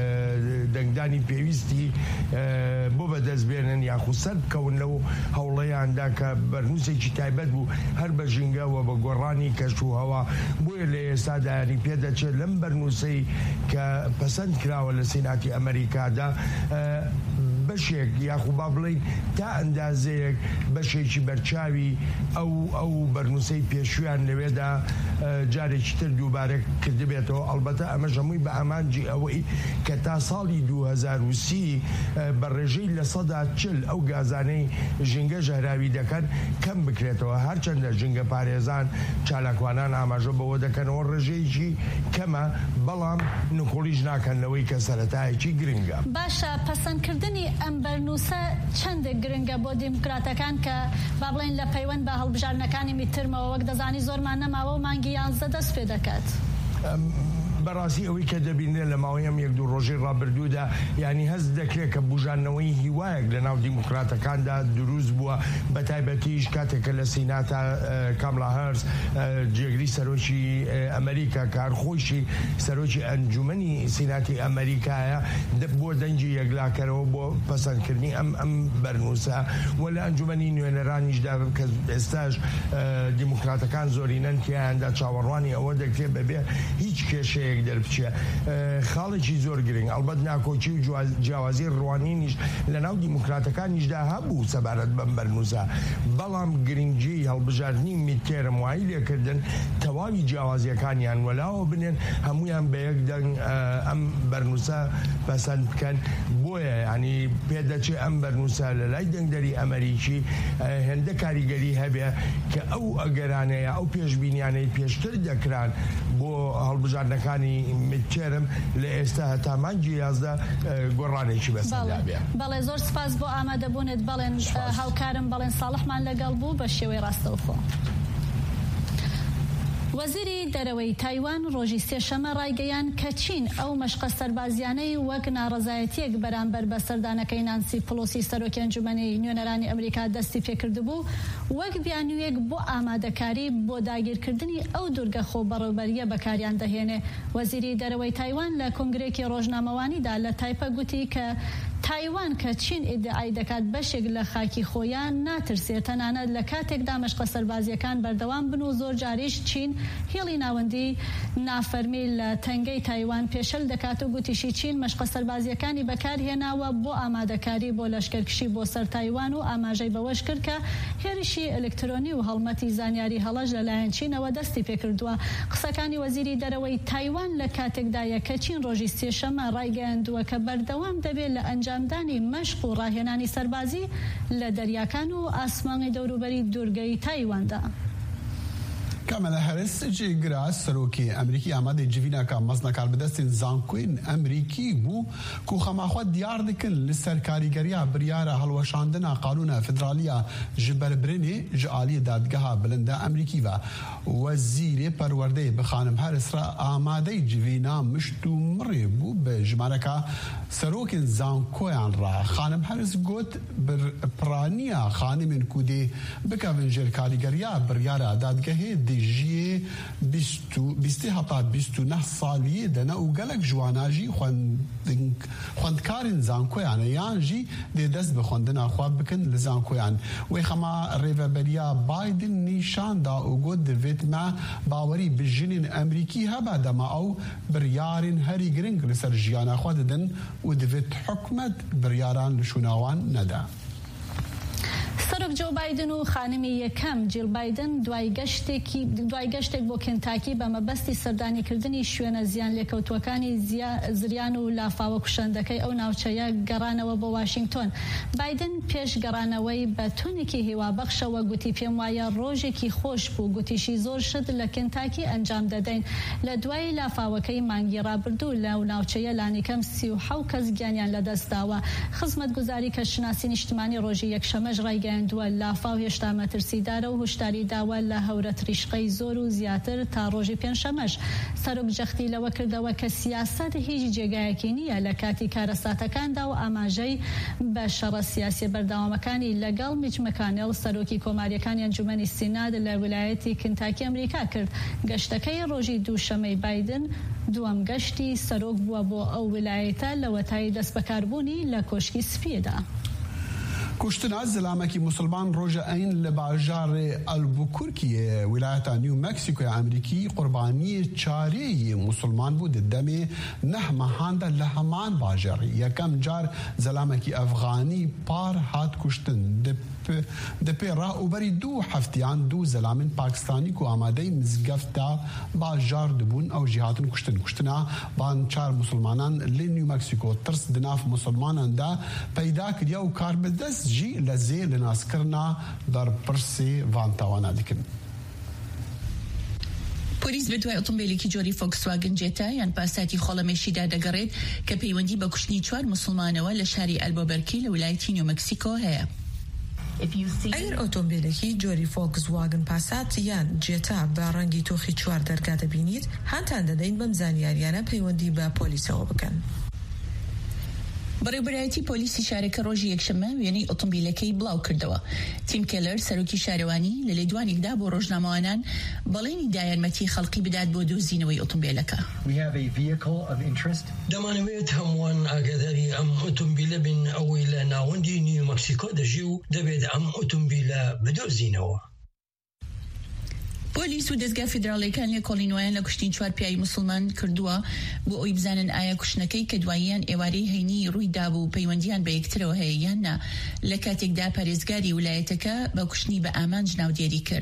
دەنگدانی پێویستی بۆ بەدەست بێنن یاخو سەر بکەون لەو هەوڵەیاندا کە بەرنووسێکی تایبەت بوو هەر بە ژینگەوە بە گۆڕانی کەشوهەوا. بۆیە لە ئێستادا ینی پێدەچێت لەم بەرنووسەی کە پەسەند کراوە لە سیناتی ئەمریکادا بەشێک یاخو با بڵین تا ئەندازەیەک بەشێکی بەرچاوی ئەو بەرنووسەی پێشویان لەوێدا جارێکی تر دووبارە کردبێتەوە. ئەڵبەتە ئەمەش هەمووی بە ئامانجی ئەوەی کە تا ساڵی 2030 بە ڕێژەی لە 140 ئەو گازانەی ژینگە ژەهراوی دەکەن کەم بکرێتەوە. هەرچەندە ژینگە پارێزان چالاکوانان ئاماژە بەوە دەکەنەوە ڕێژەیەکی کەمە بەڵام نکۆڵیش ناکەن لەوەی کە سەرەتایەکی گرنگە. باشە پەسەندکردنی ئەم بەرنووسە چەندێک گرنگە بۆ دیموکراتەکان کە با بڵێن لە پەیوەند بە هەڵبژارنەکانی میترمەوە وەک دەزانی زۆرمان نەماوە و مانگی 11 دەست پێ دەکات. بەڕاستی ئەوەی کە دەبینێت لە ماوەیەم 1-2 ڕۆژەی ڕابردوودا ینی هەست دەکرێت کە بژانەوەی هیوایەک لە ناو دیموکراتەکاندا دروست بووە بە تایبەتیش کاتێکە لە سیناتە کاملا هەرس جێگری سەرۆکی ئەمریکا کارخۆشی سەرۆکی ئەنجومەنی سیناتی ئەمریکایە بۆ دەنگی یەکلاکەرەوە بۆ پەسەندکردنی ئەم بەرنووسە و لە ئەنجومەنی نوێنەرانیشدا کە ئێستاش دیموکراتەکان زۆرینەن تیاندا چاوەڕوانی ئەوە دەکرێت بەبێ هیچ کێشەیەک دەربچێ. خاڵێکی زۆر گرنگ ئەلبەت ناکۆچی و جیاوازی ڕوانینیش لە ناو دیموکراتەکانیشدا هەبوو سەبارەت بەم بەرنووسە. بەڵام گرنگی هەڵبژاردننی میتێرم وای لێکردن تەواوی جیاوازیەکانیان وەلاوە بنێن هەمویان بە یەک دەنگ ئەم بەرنووسە پەسەند بکەن. بۆیە ینی پێدەچێ ئەم بەرنووسە لە لای دەنگدەری ئەمریکی هێندە کاریگەری هەبێ کە ئەو ئەگەرانەیە ئەو پێشبینیانەی پێشتر دەکران بۆ هەڵبژاردنەکانی میتێرم لە ئێستا هەتا مانگی 11 گۆڕانێکی بەسەردا بێ. بەڵێ زۆر سپاس بۆ ئامادەبوونت. بەڵێن هاوکارم بەڵێن ساڵحمان لەگەڵ بوو بە شێوەی ڕاستەوخۆ. وەزیری دەرەوەی تایوان ڕۆژی سێشەمە ڕایگەیان کە چین ئەو مەشقە سەربازیانەی وەک ناڕەزایەتیەک بەرامبەر بە سەردانەکەی نانسی پلۆسی سەرۆکی ئەنجومەنی نوێنەرانی ئەمریکا دەستی پێکردبوو وەک بیانوویەک بۆ ئامادەکاری بۆ داگیرکردنی ئەو دوورگە خۆ بەڕێوەبەریە بەکاریان دەهێنێ. وەزیری دەرەوەی تایوان لە کۆنگرێکی ڕۆژنامەوانیدا لە تایپە گوتی کە تایوان کە چین ئیدعای دەکات بەشێک لە خاکی خۆیان ناترسێت تەنانەت لە کاتێکدا مەشقە سەربازیەکان بەردەوام بن و زۆر جاریش چین هێڵی ناوەندی نافەرمی لە تەنگەی تایوان پێشەل دەکات و گوتیشی چین مەشقە سەربازیەکانی بەکارهێناوە بۆ ئامادەکاری بۆ لەشکرکشی بۆ سەر تایوان و ئاماژەی بەوەش کرد کە هێرشی ئەلکترۆنی و هەڵمەتی زانیاری هەڵەش لەلایەن چینەوە دەستی پێکردووە. قسەکانی وەزیری دەرەوەی تایوان لە کاتێکدایە کە چین ڕۆژی سێشەمە ڕایگەیاندووە کە بەردەوام دەبێت لە ئەنجامدانی مەشق و ڕاهێنانی سەربازی لە دەریاکان و ئاسمانی دەوروبەری دوورگەی تایواندا. کاملا هەرس جێگرا سەرۆکی ئەمریکی ئامادەی جڤینەکە مەزنەکار بدەستین زانکۆین ئەمریکی بوو کو خەماخوا دیار دکن لەسەر کاریگەریە بریارە هەڵوەشاندنا قانونە فدرالیە ji berbirinê ji aliyê dadgeha bilind de Emerîkî ve wezîrê perwerdeyê bi xanim Harris re amadeyî civîna mişt û mirê bû bi jimareka serokên zankoyan re. Xanim Harris got piraniya xanimên ku dê bikevin jêr karîgeriya biryara dadgehê jiyê bîstê heta 29 saliyê de ne û gelek jwana jî xwendekarên zankoyan yan jî dê dest bi xwendina xwe bikin li zankoyan. Wê xema rêveberiya Biden nîşan da û got divêt me bawerî bi jinên Emerîkî hebe dema ew biryarên herî giring li ser jiyana xwe didin û divêt hikûmet biryaran li şûnawan nede. سەرۆک جۆ بایدن و خانمی یەکەم جیل بایدن دوای گەشتێک بۆ کێنتاکی بە مەبەستی سەردانیکردنی شوێنە زیان لێکەوتوەکانی زریان و لافاوە کوشندەکەی ئەو ناوچەیە گەڕانەوە بۆ واشنگتۆن. بایدن پێش گەڕانەوەی بە تونێکی هیوابەخشەوە گوتی پێم وایە ڕۆژێکی خۆش بوو گوتیشی زۆر شت لە کێنتاکی ئەنجام دەدەین. لە دوای لافاوەکەی مانگی ڕابردوو لە ناوچەیە لانیکەم 37 کەس گیانیان لەدەستداوە. خزمەتگوزاری کەسشناسی نیشتمانی ڕۆژی یەکشەمەش ڕایگەیاندووە لافاو هێشتا مەترسیدارە و هشداری داوە لە هەورە تریشقەی زۆر و زیاتر تا ڕۆژی پێنجشەمەش. سەرۆک جەختی لەوە کردەوە کە سیاسەت هیچ جێگایەکی نییە لە کاتی کارەساتەکاندا و ئاماژەی بە شەڕە سیاسی بەردەوامەکانی لەگەڵ میچ مەکانێڵ سەرۆکی کۆماریەکانی ئەنجومەنی سینات لە ویلایەتی کنتاکی ئەمریکا کرد. گەشتەکەی ڕۆژی دووشەمەی بایدن دووەم گەشتی سەرۆک بووە بۆ ئەو ویلایەتە لە وەتای دەستبەکاربوونی لە کۆشکی سپیدا. کوشتنا زلامەکی مسلمان ڕۆژە ئەین لە باژارێ ئەلبوکورکیە ویلایەتە نیو مەکسیکۆی ئەمریکی قوربانی چارەیی مسلمان بوو دەمێ نەحمەهاندا لە هەمان باژێڕی یەکەم جار زەلامەکی ئەفغانی پار هات کوشتن دەپێ ڕاوبەری دوو هەفتیان دوو زەلامین پاکستانی و ئامادەی مزگەفتا باژار دەبوون ئەو ژی هاتن کوشتنا بان چار مسلمانان لە نیو مەکسیکۆ ترس دناف مسلماناندا پەیدا کردیا و کار بەدەست جی لە زێ لە ناسکردنا دەرپرسێ ڤانتاوانە دکن. پۆلیس بە دوای ئۆتۆمبیلێکی جۆری فۆکسواگن جێتا یان پاساتی خۆڵەمێشیدا دەگەڕێت کە پەیوەندی بە کوشتنی 4 مسلمانەوە لە شاری ئەلبۆبەرکی لە ویلایەتی نیو مەکسیکۆ هەیە. ئەگەر ئۆتۆمبیلێکی جۆری فۆکسواگن پاسات یان جێتا بە ڕەنگی تۆخی 4 دەرگا دەبینیت هانتان دەدەین بەم زانیاریانە پەیوەندی بە پۆلیسەوە بکەن. بەڕێوەبەرایەتی پۆلیسی شارەکە ڕۆژی یەکشەممە وێنەی ئۆتۆمبیلەکەی بڵاو کردەوە. تیم کێلەر سەرۆکی شارەوانی لە لێدوانێکدا بۆ ڕۆژنامەوانان بەڵێنی دایارمەتی خەڵقی بدات بۆ دۆزینەوەی ئۆتۆمبیلەکە. دەمانەوێت هەمووان ئاگاداری ئەم ئۆتۆمبیلە بن ئەوەی لە ناوەندی نیو مەکسیکۆ دەژی و دەبێت ئەم ئۆتۆمبیلە بدۆزینەوە. پۆلیس و دەستگا فیدراڵیەکان لێ کۆڵینەوەیان لە کوشتنی 4 پیاوی مسلمان کردووە بۆ ئەوی بزانن ئایا کوشتنەکەی کە دواییان ئێوارەی هەینی ڕووی دابوو پەیوەندیان بە یەکترەوە هەیە یان نا. لە کاتێکدا پارێزگاری ویلایەتەکە بە کوشتنی بە ئامانج ناودێری کرد.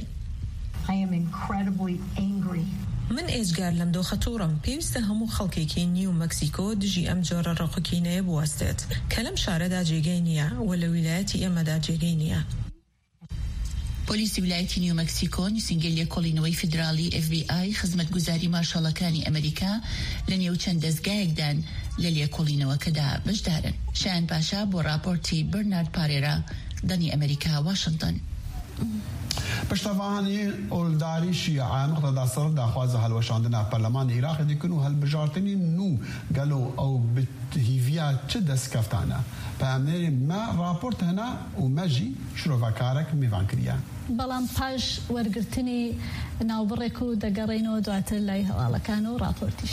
من ئێجگار لەم دۆخە تووڕم. پێویستە هەموو خەڵکێکی نیو مەکسیکۆ دژی ئەم جۆرە ڕقوکینەیە بوەستێت کە لەم شارەدا جێگەی نییە و لە ویلایەتی ئێمەدا جێگەی نییە. پۆلیسی ویلایەتی نیو مەکسیکۆ نووسینگەلی کۆڵینەوەی فیدرالی FBI خزمەتگوزاری مارشەڵەکانی ئەمریکا لە نێو چەند دەستگایەکدان لە لێکۆڵینەوەکەدا بەشدارن. شایان پاشا بۆ راپۆرتی بەرنارد پارێرا دەنی ئەمریکا واشنگتن. پشتوانی اولداری شیعه مقتدا صدر داخواز هلوشاندن پارلمان عراق دیکنو هلبجارتنی نو گلو او بتهیویا چه دست کفتانه پامنری ما راپورت هنا و مجی شروفکارک میوان کریا بەڵام پاش وەرگرتنی ناوبڕێک و دەگەڕێنەوە دواتر لای هەواڵەکان و راپۆرتیش.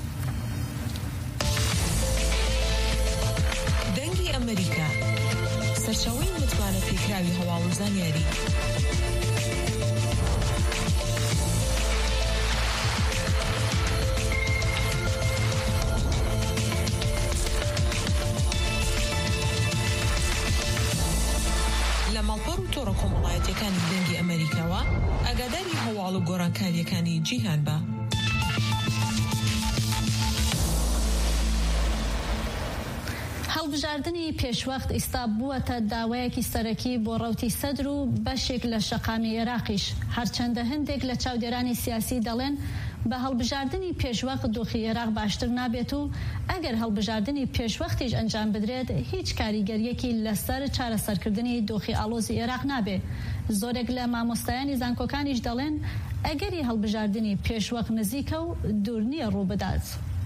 دەنگی ئەمریکا سەرچاوەی متمانە پێکراوی هەواڵ و زانیاری. ماڵپەڕ و تۆڕە کۆمەڵایەتیەکانی دەنگی ئەمریکاوە ئاگاداری هەواڵ و گۆڕانکاریەکانی جیهان بە. هەڵبژاردننی پێشوەخت ئێستا بووەتە داوایەکی سەرەکی بۆ ڕەوتی سەدر و بەشێک لە شەقامی عێراقیش، هەرچەندە هەندێک لە چاودێرانی سیاسی دەڵێن بە هەڵبژاردننی پێشوەخت دۆخی عێراق باشتر نابێت و ئەگەر هەڵبژاردننی پێشوەختیش ئەنجام بدرێت هیچ کاریگەریەکی لەسەر چارەسەرکردنی دۆخی ئاڵۆزی عێراق نابێ. زۆرێک لە مامۆستایانی زانکۆکانیش دەڵێن ئەگەری هەڵبژاردننی پێشوەخت نزیکە و دوور نییە ڕوو بدات.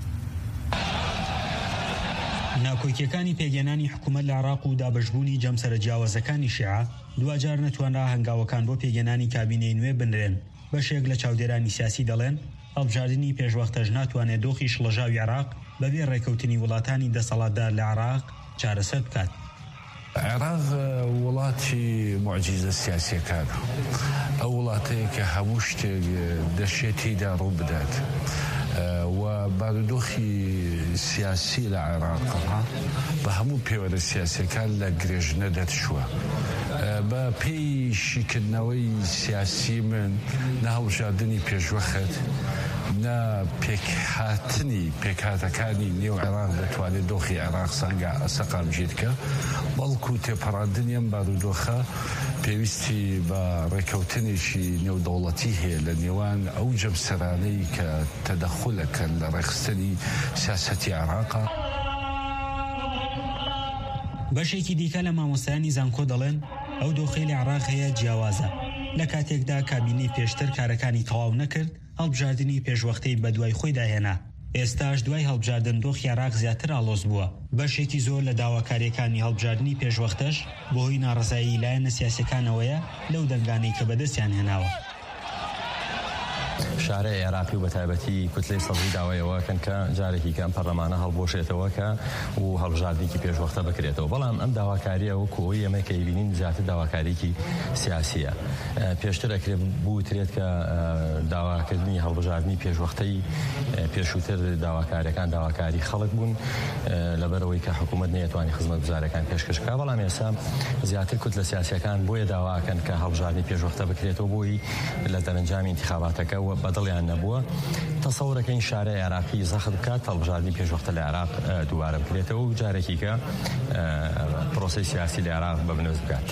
ناکۆکیەکانی پێگەێنانی حکوومەت لە عێراق و دابەشبوونی جەمسەرە جیاوازەکانی شیعە دوجار نەتوانرا هەنگاوەکان بۆ پێگەێنانی کابینەی نوێ بنرێن. بەشێک لە چاودێرانی سیاسی دەڵێن هەڵبژاردننی پێشوەختەش ناتوانێت دۆخی شڵەژاوی عێراق بەبێ ڕێکەوتنی وڵاتانی دەسەڵاتدار لە عێراق چارەسەر بکات. عێراق وڵاتی معجیزە سیاسیەکانە، ئەو وڵاتەیە کە هەموو شتێک دەشێتیدا ڕوو بدات و بارودۆخی سیاسی لە عێراقەوە بە هەموو پێوەرە سیاسیەکان لە گرێژنە دەتشووە. بە پێی شیکردنەوەی سیاسی من نە هەڵبژاردننی پێشوەخت نە پێکهاتەکانی نێو عێراق دەتوانێت دۆخی عێراق سەقامگیرکە، بەڵکو تێپەڕاندنی ئەم بارودۆخە پێویستی بە ڕێکەوتنێکی نێودەوڵەتی هەیە لە نێوان ئەو جەمسەرانەی کە تەدەخولەکەن لە ڕێخستنی سیاسەتی عێراقا. بەشێکی دیکە لە مامۆستایانی زانکۆ دەڵێن ئەو دۆخی لە عێراق هەیە جیاوازە. لە کاتێکدا کابینەی پێشتر کارەکانی تەواو نەکرد هەڵبژاردننی پێشوەختەی بە دوای خۆی داهێنا. ئێستاش دوای هەڵبژاردن دۆخی عێراق زیاتر ئاڵۆز بووە. بەشێکی زۆر لە داواکاریەکانی هەڵبژاردننی پێشوەختەش بۆ هۆی ناڕەزایی لایەنە سیاسیەکانەوەیە لەو دەنگانەی کە بەدەستیان هێناوە. شارەی عێراقی و بەتایبەتی کوتلەی سەڵی داوایەوەکەن کە جارێکی کە ئەم پەرلەمانە هەڵبۆشێتەوە کە و هەڵبژاردنێکی پێشوەختە بکرێتەوە. بەڵام ئەم داواکاریە وەکو ئەوەی ئێمە کە بینین زیاتر داواکاریکی سیاسیە. پێشتر ئەکرێت بوترێت کە داواکردنی هەڵبژاردننی پێشوەختەی پێشووتر داواکاریەکان داواکاری خەڵک بوون لەبەرەوەی کە حکوومەت نەیەتوانی خزمەتگوزارەکان پێشکەشکا. بەڵام ئێستا زیاتر کوتلە سیاسیەکان بۆیە داواکەن کە هەڵبژاردننی پێشوەختە بکرێتەوە بۆی لە دەرەنجامی انتخاباتەکە و بەدڵیان نەبووە تەسەوڕەکەی شارەی عێراقی زەخت بکات هەڵبژاردننی پێشوەختە لە عێراق دووبارە بکرێتەوە و جارێکی کە پرۆسەی سیاسی لە عێراق بەبنەوەز بکات.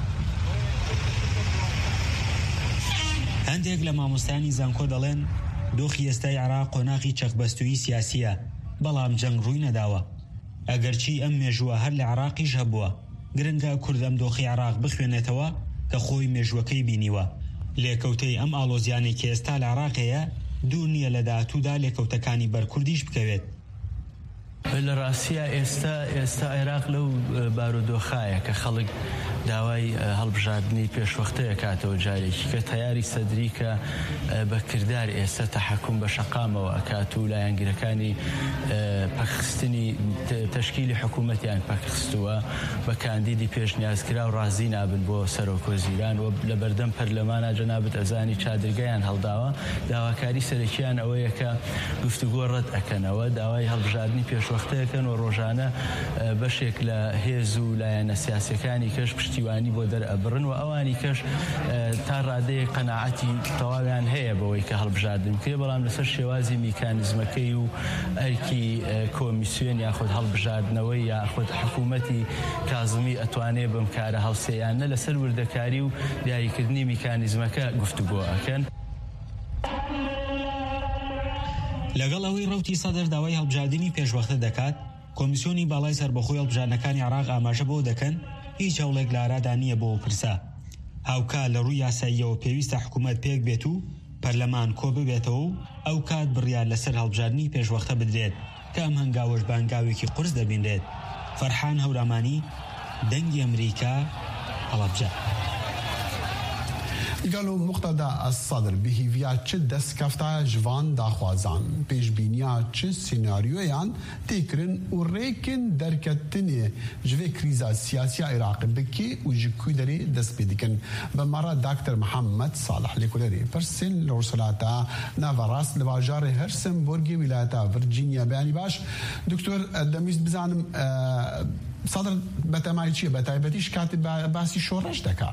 هەندێک لە مامۆستایانی زانکۆ دەڵێن دۆخی ئێستای عێراق قۆناغی چەقبەستووی سیاسیە، بەڵام جەنگ ڕووی نەداوە. ئەگەرچی ئەم مێژووە هەر لە عێراقیش هەبووە، گرنگە کورد ئەم دۆخی عێراق بخوێنێتەوە کە خۆی مێژوەکەی بینیوە. لێکەوتەی ئەم ئاڵۆزیانەی کە ئێستا لە عێراقەیە دوور نییە لە داهاتوودا لێکەوتەکانی بەرکوردیش بکەوێت. لە ڕاستیە ئێستا عێراق لەو بارودۆخایە کە خەڵک داوای هەڵبژاردننی پێشوەختەیە کاتەوە جارێکی کە تەیاری سەدری کە بە کردار ئێستا تەحەکوم بە شەقامەوە ئەکات و لایەنگیرەکانی پەکخستنی تەشکیلی حکوومەتیان پەکخستووە بە کاندیدی پێشنیازکرا و ڕازی نابن بۆ سەرۆکۆزیران و لە بەردەم پەرلەمانە جەنابەت ئەزانی چادرگایان هەڵداوە. داواکاری سەرەکیان ئەوەیە کە گفتوگۆ ڕەت ئەکەنەوە، داوای هەڵبژاردننی پێشوەختەیەکەن و ڕۆژانە بەشێک لە هێز و لایەنە سیاسەکانی کەش پشتیوانی بۆ دەرئەبڕن و ئەوانی کەش تا ڕادەیە قەناعەتی تەواویان هەیە بەوەی کە هەڵبژاردن بکرێ، بەڵام لەسەر شێوازی میکانیزمەکەی و ئەرکی کۆمیسیۆن یاخود هەڵبژاردنەوەی یاخود حکوومەتی کازمی ئەتوانێ بەم کارە هەڵسەیانە لەسەر وردەکاری و دیاریکردنی میکانیزمەکە گفتوگۆ ئەکەن. لەگەڵ ئەوەی ڕەوتی سەدر داوای هەڵبژاردننی پێشوەختە دەکات، کۆمیسیۆنی باڵای سەربەخۆی هەڵبژاردنەکانی عێراق ئاماژە بۆ دەکەن هیچ هەوڵێک لە ئارادا نییە بۆ پرسا. هاوکا لە ڕووی یاساییەوە پێویستە حکوومەت پێک بێت و پەرلەمان کۆ ببێتەوە و ئەو کات بڕیار لەسەر هەڵبژاردننی پێشوەختە بدرێت کە ئەم هەنگاوەش بانگاوێکی قورس دەبینرێت. فەرحان هەورامانی، دەنگی ئەمریکا، هەڵەبجە. قالوا مقتدى الصدر بهيفيا چه دستكفتا جوان داخوازان پیش بینیا چه سيناريويان تكرن و ريكن دركتني جوه كريزا سياسية عراق بكي و جكو داري دست بيدكن بمرة دكتور محمد صالح لكولاري برسل لورسلاتا نافاراس لواجار هرسنبورغ ولايتا فرجينيا بياني باش دكتور دميز بزانم صدر بتماعي چيه بتايبتيش كاتب باسي شورش دكا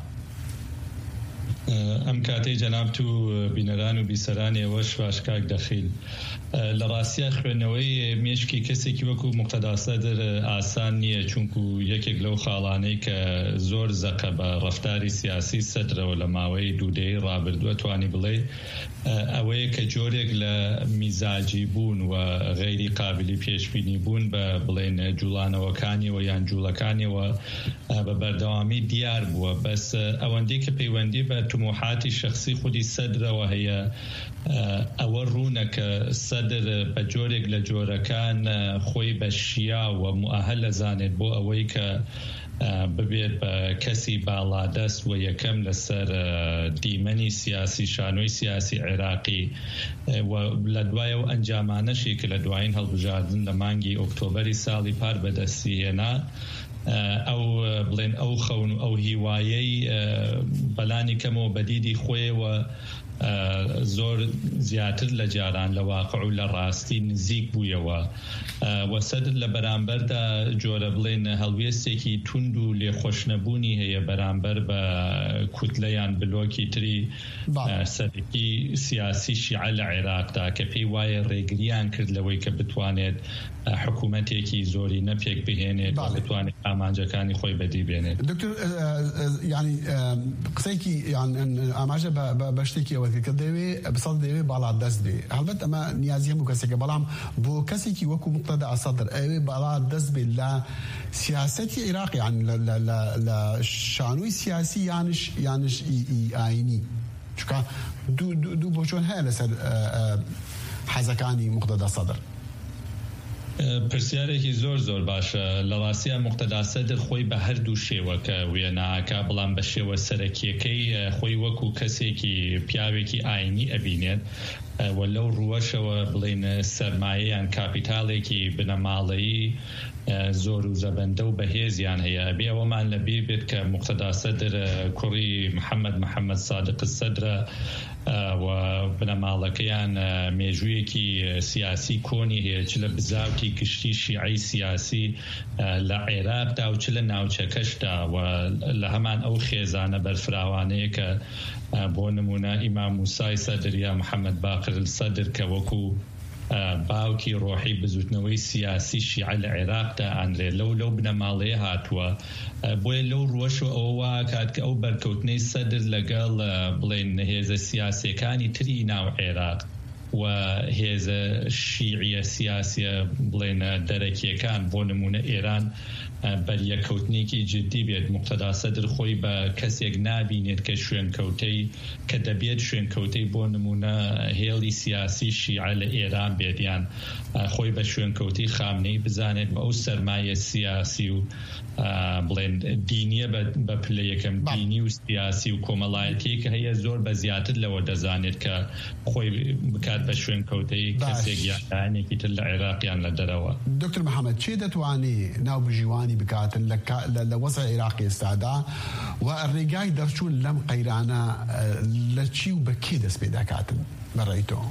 ئەم کاتەی جەنابت و بینەران و بیسەرانی ئەوەش باشکاک دەخیل لە ڕاستیە خوێندنەوەی مێشکی کەسێکی وەکو مقتەدا سەدر ئاسان نییە چونکو یەکێک لەو خاڵانەی کە زۆر زەقە بە ڕەفتاری سیاسی سەدرەوە لە ماوەی دوودەی ڕابردووە توانی بڵێ ئەوەیە کە جۆرێک لە میزاجی بوون و غەیری قابلی پێشبینی بوون بە بڵێن جوڵانەوەکانیەوە یان جوڵەکانیەوە بە بەردەوامی دیار بووە بەس ئەوەندەی کە پەیوەندی بە طموحاتی شخصی خودی سەدرەوە هەیە ئەوە ڕوونە کە سەدر بە جۆرێک لە جۆرەکان خۆی بە شیا و موئەهەل ئەزانێت بۆ ئەوەی کە ببێت بە کەسی باڵادەست و یەکەم لەسەر دیمەنی سیاسی شانۆی سیاسی عێراقی و لە دوایە و ئەنجامانەشی کە لە دوایین هەڵبژاردن لە مانگی ئۆکتۆبەری ساڵی پار بەدەستی هێنا ئەو بڵێن ئەو خەون و ئەو هیوایەی بەلانی کەمەوە بەدیدی خۆیەوە زۆر زیاتر لە جاران لە واقع و لە ڕاستی نزیک بوویەوە و سەدر لە بەرامبەردا جۆرە بڵێن هەڵوێستێکی توند و لێخۆشنەبوونی هەیە بەرامبەر بە کوتلەیان بلۆکی تری سەرەکی سیاسی شیعە لە عێراقدا کە پێی وایە ڕێگریان کرد لەوەی کە بتوانێت حکوومەتێکی زۆری نەپێک بهێنێت بتوانێت ئامانجەکانی خۆی بەدی بێنێت. دکتۆر ینی قسەیەکی ئاماژە بە شتێکی ئەوە کە دەوێ بسەڵ دەوێ باڵا دەست بێ هەڵبەت ئەمە نیازی هەموو کەسێکە بەڵام بۆ کەسێکی وەکو مقتەدا ئەسەدر ئەوێ باڵا دەست بێت لە سیاسەتی عێراق یان لە شانۆی سیاسی یانش ئاینی چونکە دوو بۆچۆن هەیە لەسەر حەزەکانی مقتەدا سەدر. پرسیارێکی زۆر باشە لە ڕاستیە مقتەدا سەدر خۆی بە هەردوو شێوەکە وێناکە بەڵام بە شێوە سەرەکیەکەی خۆی وەکو کەسێکی پیاوێکی ئاینی ئەبینێت و لەو ڕوەشەوە بڵێن سەرمایەیان کاپیتاڵێکی بنەماڵەیی زۆر و زەبەندە و بەهێزیان هەیە بێ ئەوەمان لەبیر بێت کە مقتەدا سەدر کوڕی محەممەد سادق سەدرە و بنەماڵەکەیان مێژوویەکی سیاسی کۆنی هەیە چ لە بزاوتی گشتی شیعی سیاسی لە عێراقدا و چ لە ناوچەکەشدا و لە هەمان ئەو خێزانە بەرفراوانەیە کە بۆ نمونە ئیمام موسای سەدر یا محەممەد باقر سەدر کە وەکو باوکی ڕۆحی بزوتنەوەی سیاسی شیعە لە عێراقدا ئەندرێت لەو بنەماڵەیە هاتووە بۆیە لەو ڕۆژە ئەوە کات کە ئەو بەرکەوتنەی سەدر لەگەڵ بڵێن هێزە سیاسیەکانی تری ناو عێراق و هێزە شیعیە سیاسیە بڵێن دەرەکیەکان بۆ نمونە ئێران بەریەکەوتنێکی جدی بێت مقتەدا سەدر خۆی بە کەسێک نابینێت کە شوێنکەوتەی کە دەبێت شوێنکەوتەی بۆ نمونە هێڵی سیاسی شیعە لە ئێران بێت یان خۆی بە شوێنکەوتەی خامنەی بزانێت بە ئەو سەرمایە سیاسی و بڵێن دینیە بە پلە یەکەم دینی و سیاسی و کۆمەڵایەتی کە هەیە زۆر بە زیاتر لەوە دەزانێت کە خۆی بکات بە شوێنکەوتەی کەسێک یانێکی تر لە عێراقیان لە دەرەوە. دکتۆر محەممەد چێ دەتوانێت ناوبژیوانی بکاتن لە وەزع عێراقی ئێستادا و ڕێگای دەرچوون لەم قەیرانە لە چی و بە کێ دەست پێ دەکاتن بەڕێی تۆ؟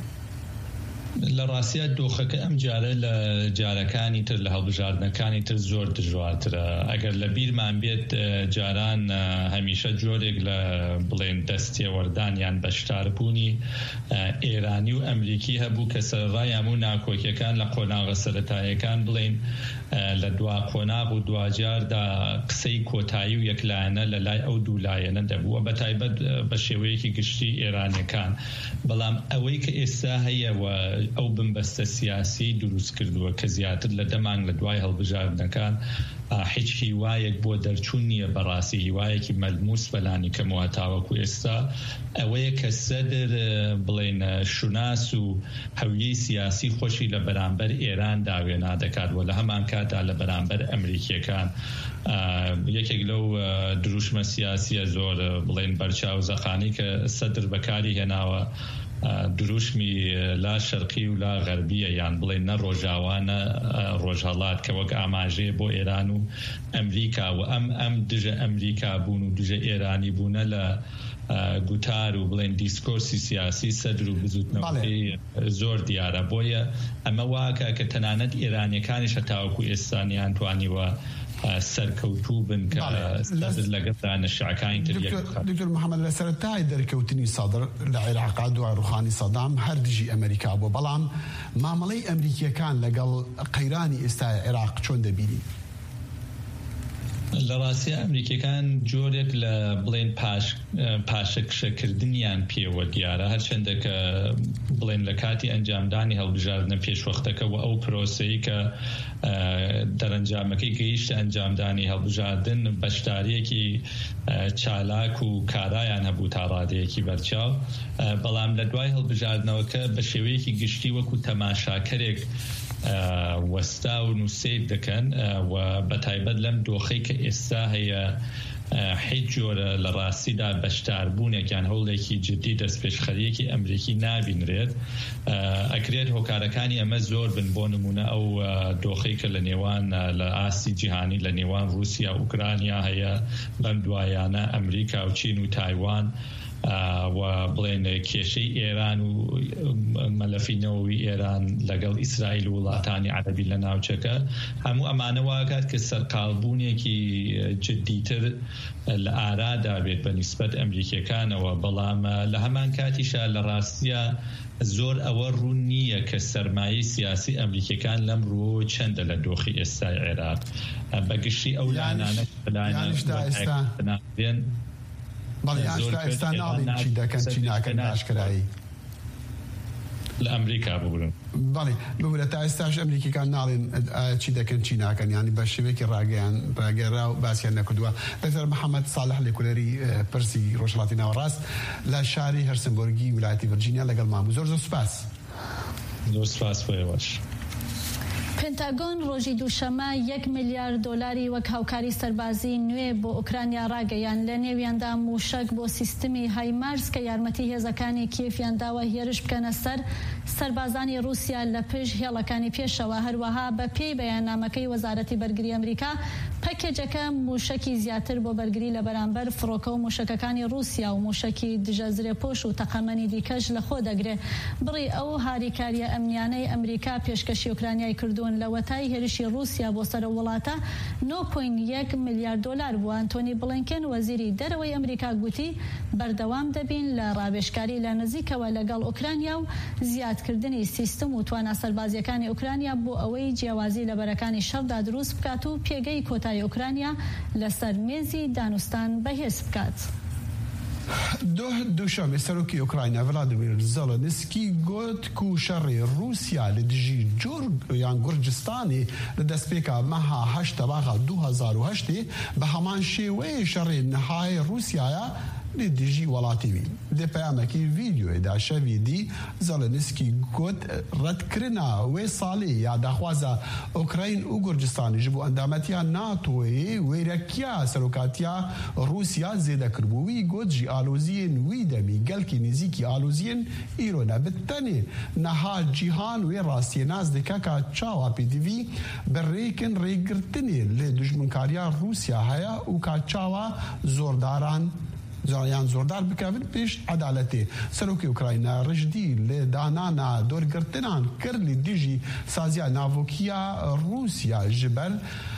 لە ڕاستیە دۆخەکە ئەم جارە لە جارەکانی تر لە هەڵبژاردنەکانی تر زۆر دژوارترە ئەگەر لە بیرمان بێت جاران هەمیشە جۆرێک لە بڵێن دەستێوەردانیان بەشداربوونی ئێرانی و ئەمریکی هەبوو کە سەرڕای هەموو ناکۆکیەکان لە قۆناغە سەرەتاییەکان بڵێن لە دوا قۆناغ و دواجاردا قسەی کۆتایی و یەکلایەنە لە لای ئەو دوولایەنە دەبووە بە تایبەت بە شێوەیەکی گشتی ئێرانیەکان بەڵام ئەوەی کە ئێستا هەیە و ئەو بنبەستە سیاسی دروست کردووە کە زیاتر لە دەمانگ لە دوای هەڵبژاردنەکان هیچ هیوایەک بۆ دەرچوون نییە بەڕاستی هیوایەکی مەلموس بەلانی کەمەوە تاوەکو ئێستا ئەوەیە کە سەدر بڵێن شوناس و هەویەی سیاسی خۆشی لە بەرامبەر ئێران داوێنا دەکات و لە هەمان کاتا لە بەرامبەر ئەمریکیەکان یەکێک لەو دروشمە سیاسیە زۆر بڵێن بەرچاو زەخانی کە سەدر بەکاری هێناوە دروشمی لا شەرقی و لا غەربیە یان بڵێن نە ڕۆژاوانە ڕۆژهەڵات کە وەک ئاماژەیە بۆ ئێران و ئەمریکا و ئەم دژە ئەمریکا بوون و دژە ئێرانی بوونە لە گوتار و بڵێن دیسکۆرسی سیاسی سەدر و بزوتنەوەی زۆر دیارە بۆیە ئەمە واکە کە تەنانەت ئێرانیەکانیش هەتاوەکو ئێستانیان توانیوە سەرکەوتوو بن کە لەگەڵ نەشعەکانی تر دکتۆر محەممەد لە سەرەتای دەرکەوتنی سەدر لە عێراق دوای ڕوخانی سەدام هەر دژی ئەمریکا بوو بەڵام مامەڵەی ئەمریکیەکان لەگەڵ قەیرانی ئێستای عێراق چۆن دەبینی؟ لە ڕاستی ئەمریکیەکان جۆرێک لە بڵێن پاشەکشەکردنیان پێوە دیارە هەرچەندە کە بڵێن لە کاتی ئەنجامدانی هەڵبژاردنە پێشوەختەکە و ئەو پرۆسەی کە دەرەنجامەکەی گەیشتە ئەنجامدانی هەڵبژاردن بەشداریەکی چالاک و کارایان هەبوو تا ڕادەیەکی بەرچاو بەڵام لە دوای هەڵبژاردنەوەکە بە شێوەیەکی گشتی وەکو تەماشاکەرێک وەستاون و سیر دەکەن و بەتایبەت لەم دۆخەی کە ئێستا هەیە هیچ جۆرە لە ڕاستیدا بەشداربوونێکیان هەوڵێکی جدی دەستپێشخەریەکی ئەمریکی نابینرێت ئەکرێت هۆکارەکانی ئەمە زۆر بن بۆ نمونە ئەو دۆخەی کە لە نێوان لە ئاستی جیهانی لە نێوان رووسیا و ئوکرانیا هەیە بەم دوایانە ئەمریکا و چین و تایوان و بڵێن کێشەی ئێران و مەلەفینەوەی ئێران لەگەڵ ئیسرائیل و وڵاتانی عەرەبی لە ناوچەکە هەموو ئەمانە واکات کە سەرقاڵبوونێکی جدیتر لە ئارادا بێت بە نیسبەت ئەمریکیەکانەوە بەڵام لە هەمان کاتیشە لە ڕاستیە زۆر ئەوە ڕوون نییە کە سەرمایەی سیاسی ئەمریکیەکان لەم ڕوو چەندە لە دۆخی ئێستای عێراق بەگشتی ئەو لانانە بڵێن بەڵێ ئێستا ناڵین چی دەکەن چی ناکەن ئاشکرایی لە ئەمریکا ببورن بەڵێ ببورە تا ئێستاش ئەمریکیەکان ناڵێن چی دەکەن چی ناکەن ینی بە شێوەیەکی ڕاگەیەنرا و باسییان نەکردووە دکتۆر محەممەد ساڵح لێکولەری پرسی ڕۆژهەڵاتی ناوەڕاست لە شاری هەرسنبۆرگی ویلایەتی ڤەرجینیا لەگەڵ ماموو زۆر سوپاس. زۆر سوپاس بۆیەوەش. پێنتاگۆن ڕۆژی دووشەمە 1 ملیارد دۆلاری وەک هاوکاری سەربازی نوێ بۆ ئوکرانیا ڕاگەیان لە نێویاندا موشک بۆ سیستمی هایمارس کە یارمەتی هێزەکانی کیفیان داوە هێرش بکەنە سەر سەربازانی رووسیا لە پشت هێڵەکانی پێشەوە هەروەها بە پێی بەیاننامەکەی وەزارەتی بەرگری ئەمریکا پەکێجەکە موشکی زیاتر بۆ بەرگری لە بەرامبەر فڕۆکە و موشکەکانی رووسیا و موشکی دژە زرێپۆش و تەقەمەنی دیکەش لە خۆ دەگرێ بڕی ئەو هاریکاریە ئەمنیانەی ئەمریکا پێشکەشی ئوکرانیای کردوون لە وەتای هێرشی رووسیا بۆ سەر وڵاتە 9.1 ملیارد دۆلار بوو. ئەنتۆنی بڵینکن وەزیری دەرەوەی ئەمریکا گوتی بەردەوام دەبین لە ڕابێژکاری لە نزیکەوە لەگەڵ ئوکرانیا و زیادکردنی سیستم و توانە سەربازیەکانی ئوکرانیا بۆ ئەوەی جیاوازی لە بەرەکانی شەڕدا دروست بکات و پێگەی کۆتایی ئوکرانیا لەسەر مێزی دانوستان بەهێز بکات. دووشەمێ سەرۆکی ئوکراینیا ڤلادیمیر زەلەنسکی گوت کو شەڕی رووسیا لە دژی یان گورجستانی لە دەستپێکا مەها 8 تەباغا 2008 بە هەمان شێوەیە شەڕی نەهای رووسیایە لە دژی وڵاتیوی دێ پەیامێکی ڤیدیۆیدا شەویدی زەلەنسکی گوت ڕەتکردنا وێ ساڵی یا داخوازە ئوکراین و گورجستانی ji bo endametiya NATOyê wêrekiya serokatiya Rûsya zêdekiribûyî got jî aloziyên wî demî gelkî nêzîkî aloziyên îro ne bi tenê neha cîhan wê rastiyênaz dike ka çawa pêdivî bi rêkin rêgirtinê lê dijminkariya Rûsya heye û ka çawa zordaran یان زۆردار بکەون پێش عەدالەتێ. سەرۆکی ئوکراینە ڕژدی لێ دانانا دۆرگرتنان کرد لە دژی سازیا ناڤۆکیە رووسیا ji ber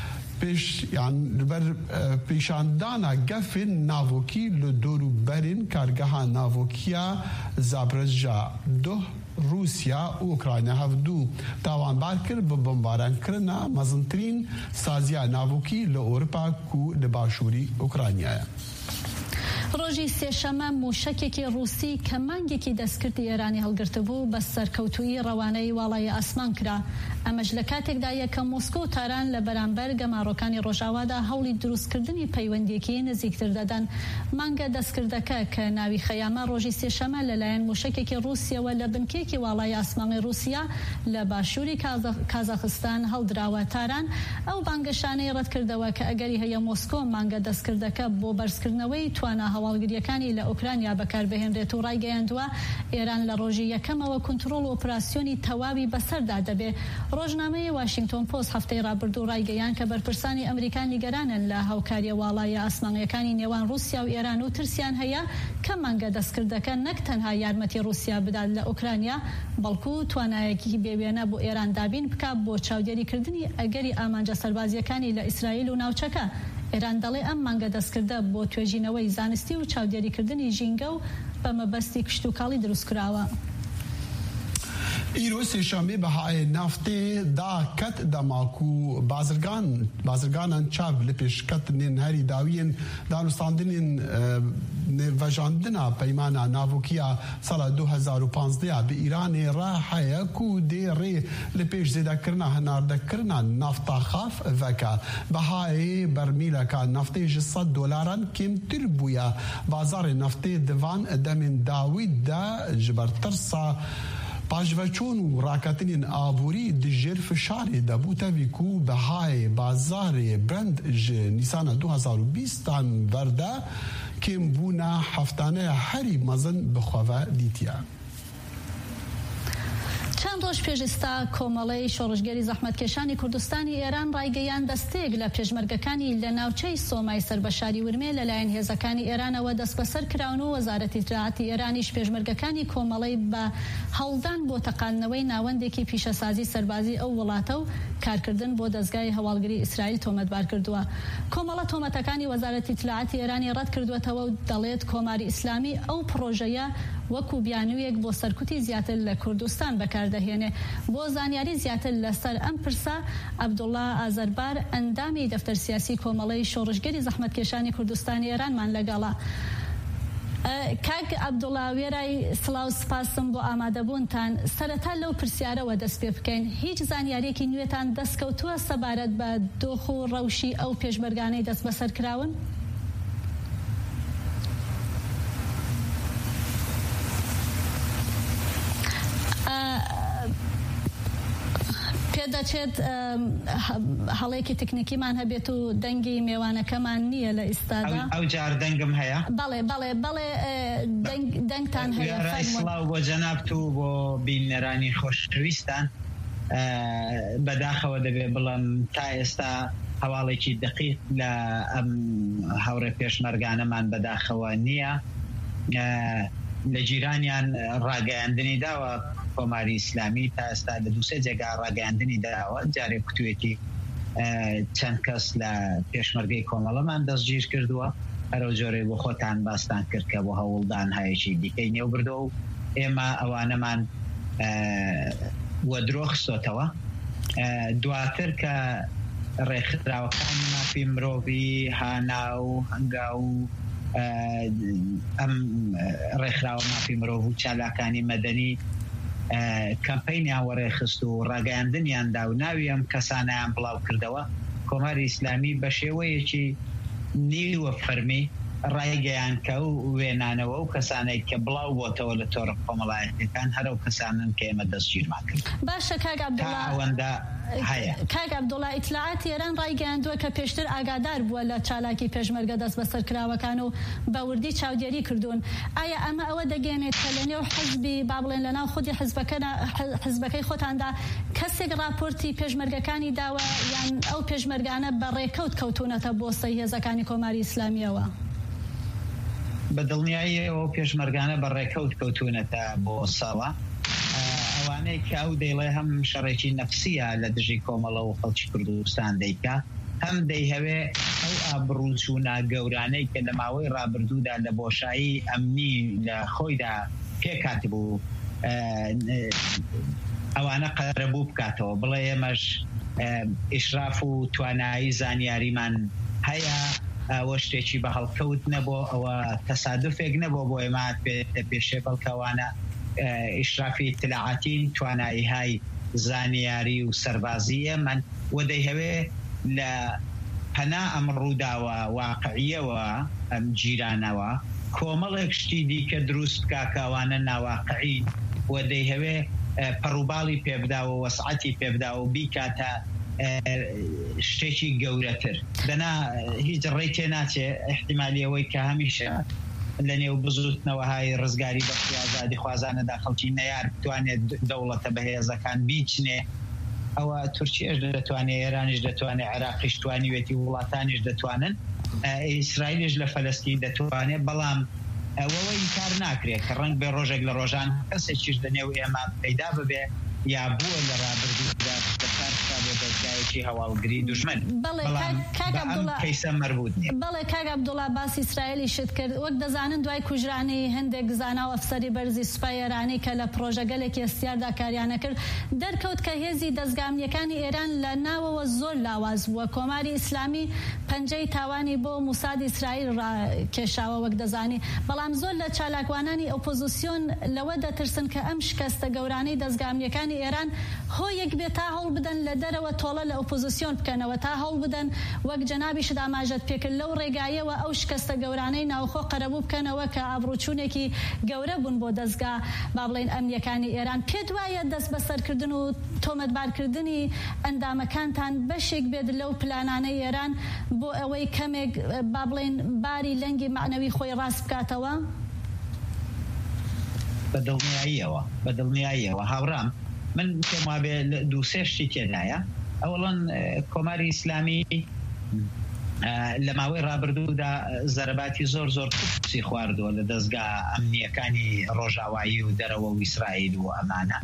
پیشاندانا گەفên navokî li dûrûberên kargeha navokîya Zaporojya du Rûsya û Ukrayna hevdû tawanbar kir bi bombaranekirina mezintirîn saziya navokî li Ewropa ku li başûrî Ukraynayê. ڕۆژی سێشەمە موشەکێکی ڕووسی کە مانگێکی دەستکردی ئێرانی هەڵگرتبوو بە سەرکەوتووی ڕەوانەی واڵای ئاسمان کرا. ئەمەش لە کاتێکدایە کە مۆسکۆ و تاران لە بەرامبەر گەماڕۆکانی ڕۆژاوادا هەوڵی دروستکردنی پەیوەندیەکی نزیکتر دەدەن. مانگە دەستکردەکە کە ناوی خەیامە ڕۆژی سێشەمە لەلایەن موشەکێکی ڕووسیەوە لە بنکێکی واڵای ئاسمانی رووسیا لە باشووری کازاخستان هەڵدراوە. تاران ئەو بانگەشانەی ڕەتکردەوە کە ئەگەری هەیە مۆسکۆ مانگە دەستکردەکە بۆ بەرزکردنەوەی توانە هەواڵگریەکانی لە ئوکرانیا بەکاربهێنرێت و ڕایگەیاندووە ئێران لە ڕۆژی یەکەمەوە کنترۆڵ ئۆپراسیۆنی تەواوی بەسەردا دەبێ. ڕۆژنامەی واشنگتۆن پۆست هەفتەی ڕابردوو ڕایگەیان کە بەرپرسانی ئەمریکا نیگەرانن لە هاوکاریە واڵایە ئاسمانیەکانی نێوان رووسیا و ئێران و ترسیان هەیە کە مانگە دەستکردەکە نەک تەنها یارمەتی رووسیا بدات لە ئوکرانیا بەڵکو توانایەکی بێوێنە بۆ ئێران دابین بکات بۆ چاودێریکردنی ئەگەری ئامانجە سەربازیەکانی لە ئیسرائیل و ناوچەکە. ئێران دەڵێ ئەم مانگە دەستکردە بۆ توێژینەوەی زانستی و چاودێریکردنی ژینگە و بە مەبەستی کشتوکاڵی دروستکراوە. ئیرۆ سێشەمێ بەهای نافتێ دا کەت دەماکو بازرگانان چاو لە پێشکەتنێن هەری داویên دانوستاندنên nêveşandina peymana navûkiya sala 2015 bi Îranê re heye ku dê rê li pêş zêdekirina hinardekirina nafta xaf veke. Bihayê bermîleka naftê ji $100 kêmtir bûye. Bazarê naftê divan demên dawî de ji ber tirsa پاژڤەچۆن و ڕاکەتنین ئابووری دژێر فشارێ دەبوو تەوی و بەهای بازارێ برند ji نیسانە 2020 verde kêmbûna heftaneya herî mezin bixweve dîtiye. چەند ڕۆژ پێشستا کۆمەڵەی شۆڕژگەری زەحمەتکێشانی کوردستانی ئێران ڕایگەیان دەستێک لە پێشمەرگەکانی لە ناوچەی سۆمای سەربەشاری ورمێ لەلایەن هێزەکانی ئێرانەوە دەست بەسەر کراون و وەزارەتی اطلاعاتی ئێرانیش پێشمەرگەکانی کۆمەڵەی بە هەوڵدان بۆ تەقاندنەوەی ناوەندێکی پیشەسازی سەربازی ئەو وڵاتە و کارکردن بۆ دەستگای هەواڵگری ئیسرائیل تۆمەتبار کردووە. کۆمەڵە تۆمەتەکانی وەزارەتی اطلاعاتی ئێرانی ڕەت کردوێتەوە و دەڵێت کۆماری ئیسلامی ئەو پرۆژەیە وەکو بیانوویەک بۆ سەرکوتی زیاتر لە کوردستان بەکاردەهێنێ. بۆ زانیاری زیاتر لەسەر ئەم پرسە عەبدوڵڵا ئازەربار ئەندامی دەفتەر سیاسی کۆمەڵەی شۆڕژگەری زەحمەتکێشانی کوردستانی ئێرانمان لەگەڵا. کاک عەبدوڵڵا وێرای سڵاو سپاسم بۆ ئامادەبوونتان. سەرەتا لەو پرسیارەوە دەست پێ بکەین. هیچ زانیاریەکی نوێتان دەستکەوتووە سەبارەت بە دۆخ و ڕەوشی ئەو پێشمەرگانەی دەست بەسەر کراون؟ پێدەچێت هەڵەیەکی تکنیکیمان هەبێت و دەنگی میێوانەکەمان نییە لە ئیستادا. ئەو جار دەنگم هەیە؟ بەڵێ دەنگتان هەیە. سڵاو بۆ جەنابت و بۆ بینەرانی خۆشەویستان. بەداخەوە دەبێ بڵم تا ئێستا هەواڵێکی دقیق لە ئەم هەورە پێشمەرگانەمان بەداخەوە نییە. لە جیرانیان ڕاگەیاندنی داوە کۆماری ئیسلامی تا ئێستا لە دووسێ جێگا ڕاگەیاندنی داوە. جارێک کوتوێتی چەند کەس لە پێشمەرگەی کۆمەڵەمان دەستگیر کردووە. هەرو جۆرێ بۆ خۆتان باستان کرد کە بۆ هەوڵدان هەیەکی دیکەی نێو بردەوە و ئێمە ئەوانەمان وە درۆ خستۆتەوە. دواتر کە ڕێکخراوەکانی مافی مرۆڤی هانا و هەنگا و ئەم ڕێکخراوە مافی مرۆڤ و چالاکانی مەدەنی کەمپەینیان وەڕێخست و ڕاگەیاندنیاندا و ناوی ئەم کەسانیان بڵاو کردەوە. کۆماری ئیسلامی بە شێوەیەکی نیوە فەرمی ڕایگەیان کە و وێنانەوە و کەسانێک کە بڵاو بۆتەوە لە تۆڕ کۆمەڵایەتەکان هەرو کەسانن کە ئێمە دەستگیرمان کرد. باشە کاک عەبدوڵڵا ئیتلاعاتی ئێران ڕایگەیاندووە کە پێشتر ئاگادار بووە لە چالاکی پێشمەرگە دەست بەسەر کراوەکان و بە وردی چاودێری کردوون. ئایا ئەمە ئەوە دەگەێنێت کە لە نێو حزبی با بڵێن لە ناو خودی حزبەکەی خۆتاندا کەسێک راپۆرتی پێشمەرگەکانی داوە یان ئەو پێشمەرگانە بە ڕێکەوت کەوتونەتە بۆ سەی هێزەکانی کۆماری ئیسلامیەوە؟ بە دڵنیاییەوە پێشمەرگانە بە ڕێکەوت کەوتونەتە بۆ ساڵە. ئەوانەی کە ئەو دەیڵێ هەم شەڕێکی نەفسیە لە دژی کۆمەڵە و خەڵکی کوردستان دەیکا، هەم دەیهەوێ ئەو ئابڕوچوونە گەورانەی کە لە ماوەی ڕابردوودا لە بۆشایی ئەمنی لە خۆیدا پێکات بوو ئەوانە قەرەبوو بکاتەوە. بڵێ ئێمەش ئیشراف و توانایی زانیاریمان هەیە، ئەوە شتێکی بە هەڵکەوت نەبوو ئەوە تەسادفێک نەبوو بۆ ئێمە پێشێ بەڵکەوانە ئیشرافی اطلاعاتی توانایی‌های زانیاری و سەربازیە من وەدەی هەوێ لە پەنا ئەم ڕووداوە واقعیەوە ئەم جیرانەوە کۆمەڵێک شتی دیکە دروست بکاکەوانە ناواقعی وەدەی هەوێ پەڕووباڵی پێبداوە وەسعەتی پێبداوە و بیکاتە شتێکی گەورەتر دەنا هیچ ڕێی تێ ناچێ احتیمالیەوەی کە هەمیشە لە نێو بزوتنەوەهای ڕزگاری بەختی ئازادی خوازانەدا خەڵکی نەیار بتوانێت دەوڵەتە بەهێزەکان بیچنێ ئەوە تورکیەش دەتوانێت ئێرانیش دەتوانێت عێراقیش توانیوێتی وڵاتانیش دەتوانن ئیسرائیلش لە فەلەستین دەتوانێت بەڵام ئەوەی کار ناکرێت کە ڕەنگ بێ ڕۆژێک لە ڕۆژان کەسێکیش دەنێو ئێمە پەیدا ببێ یا بووە لە ڕابردوودا دەستگایەکی هەواڵگری دوژمن کەیسە مربوط نیە. بەڵێ کاک عەبدوڵڵا باسی ئیسرائیلی شت کرد وەک دەزانن دوای کوژرانی هەندێک زانا و ئەفسەری بەرزی سوپای ئێرانی کە لە پرۆژەگەلێکی ئەستیاردا کاریانە کرد دەرکەوت کە هێزی دەستگامیەکانی ئێران لە ناوەوە زۆر لاواز بووە کۆماری ئیسلامی پەنجەی تاوانی بۆ موسادی ئیسرائیل ڕاکێشاوە وەک دەزانی بەڵام زۆر لە چالاکوانانی ئۆپۆزیسیۆن لەوە دەترسن کە ئەم شکەستە گەورانەی دەستگامیەکانی ئێران هۆیەک بێت تا هەوڵ بدەن لە دەرەوە تۆڵە لە ئۆپۆزیسیۆن بکەنەوە تا هەوڵ بدەن وەک جەنابیشت ئاماژەت پێکرد لەو ڕێگایەوە ئەو شکەستە گەورانەی ناوخۆ قەرەبوو بکەنەوە کە ئابڕوچوونێکی گەورە بوون بۆ دەستگا با بڵێن ئەمنیەکانی ئێران پێت وایە دەست بەسەرکردن و تۆمەتبارکردنی ئەندامەکانتان بەشێک بێت لەو پلانانەی ئێران بۆ ئەوەی کەمێک با بڵێن باری لەنگی معنەوی خۆی ڕاست بکاتەوە بەدڵنیاییەوە هاوڕام من پێم وابێ دووسێ شتی تێدایە ئەوڵەن کۆماری ئیسلامی لە ماوەی ڕابردوودا زەرباتی زۆر قوپسی خواردووە لە دەستگا ئەمنیەکانی ڕۆژاوایی و دەرەوە و ئیسرائیل و ئەمانە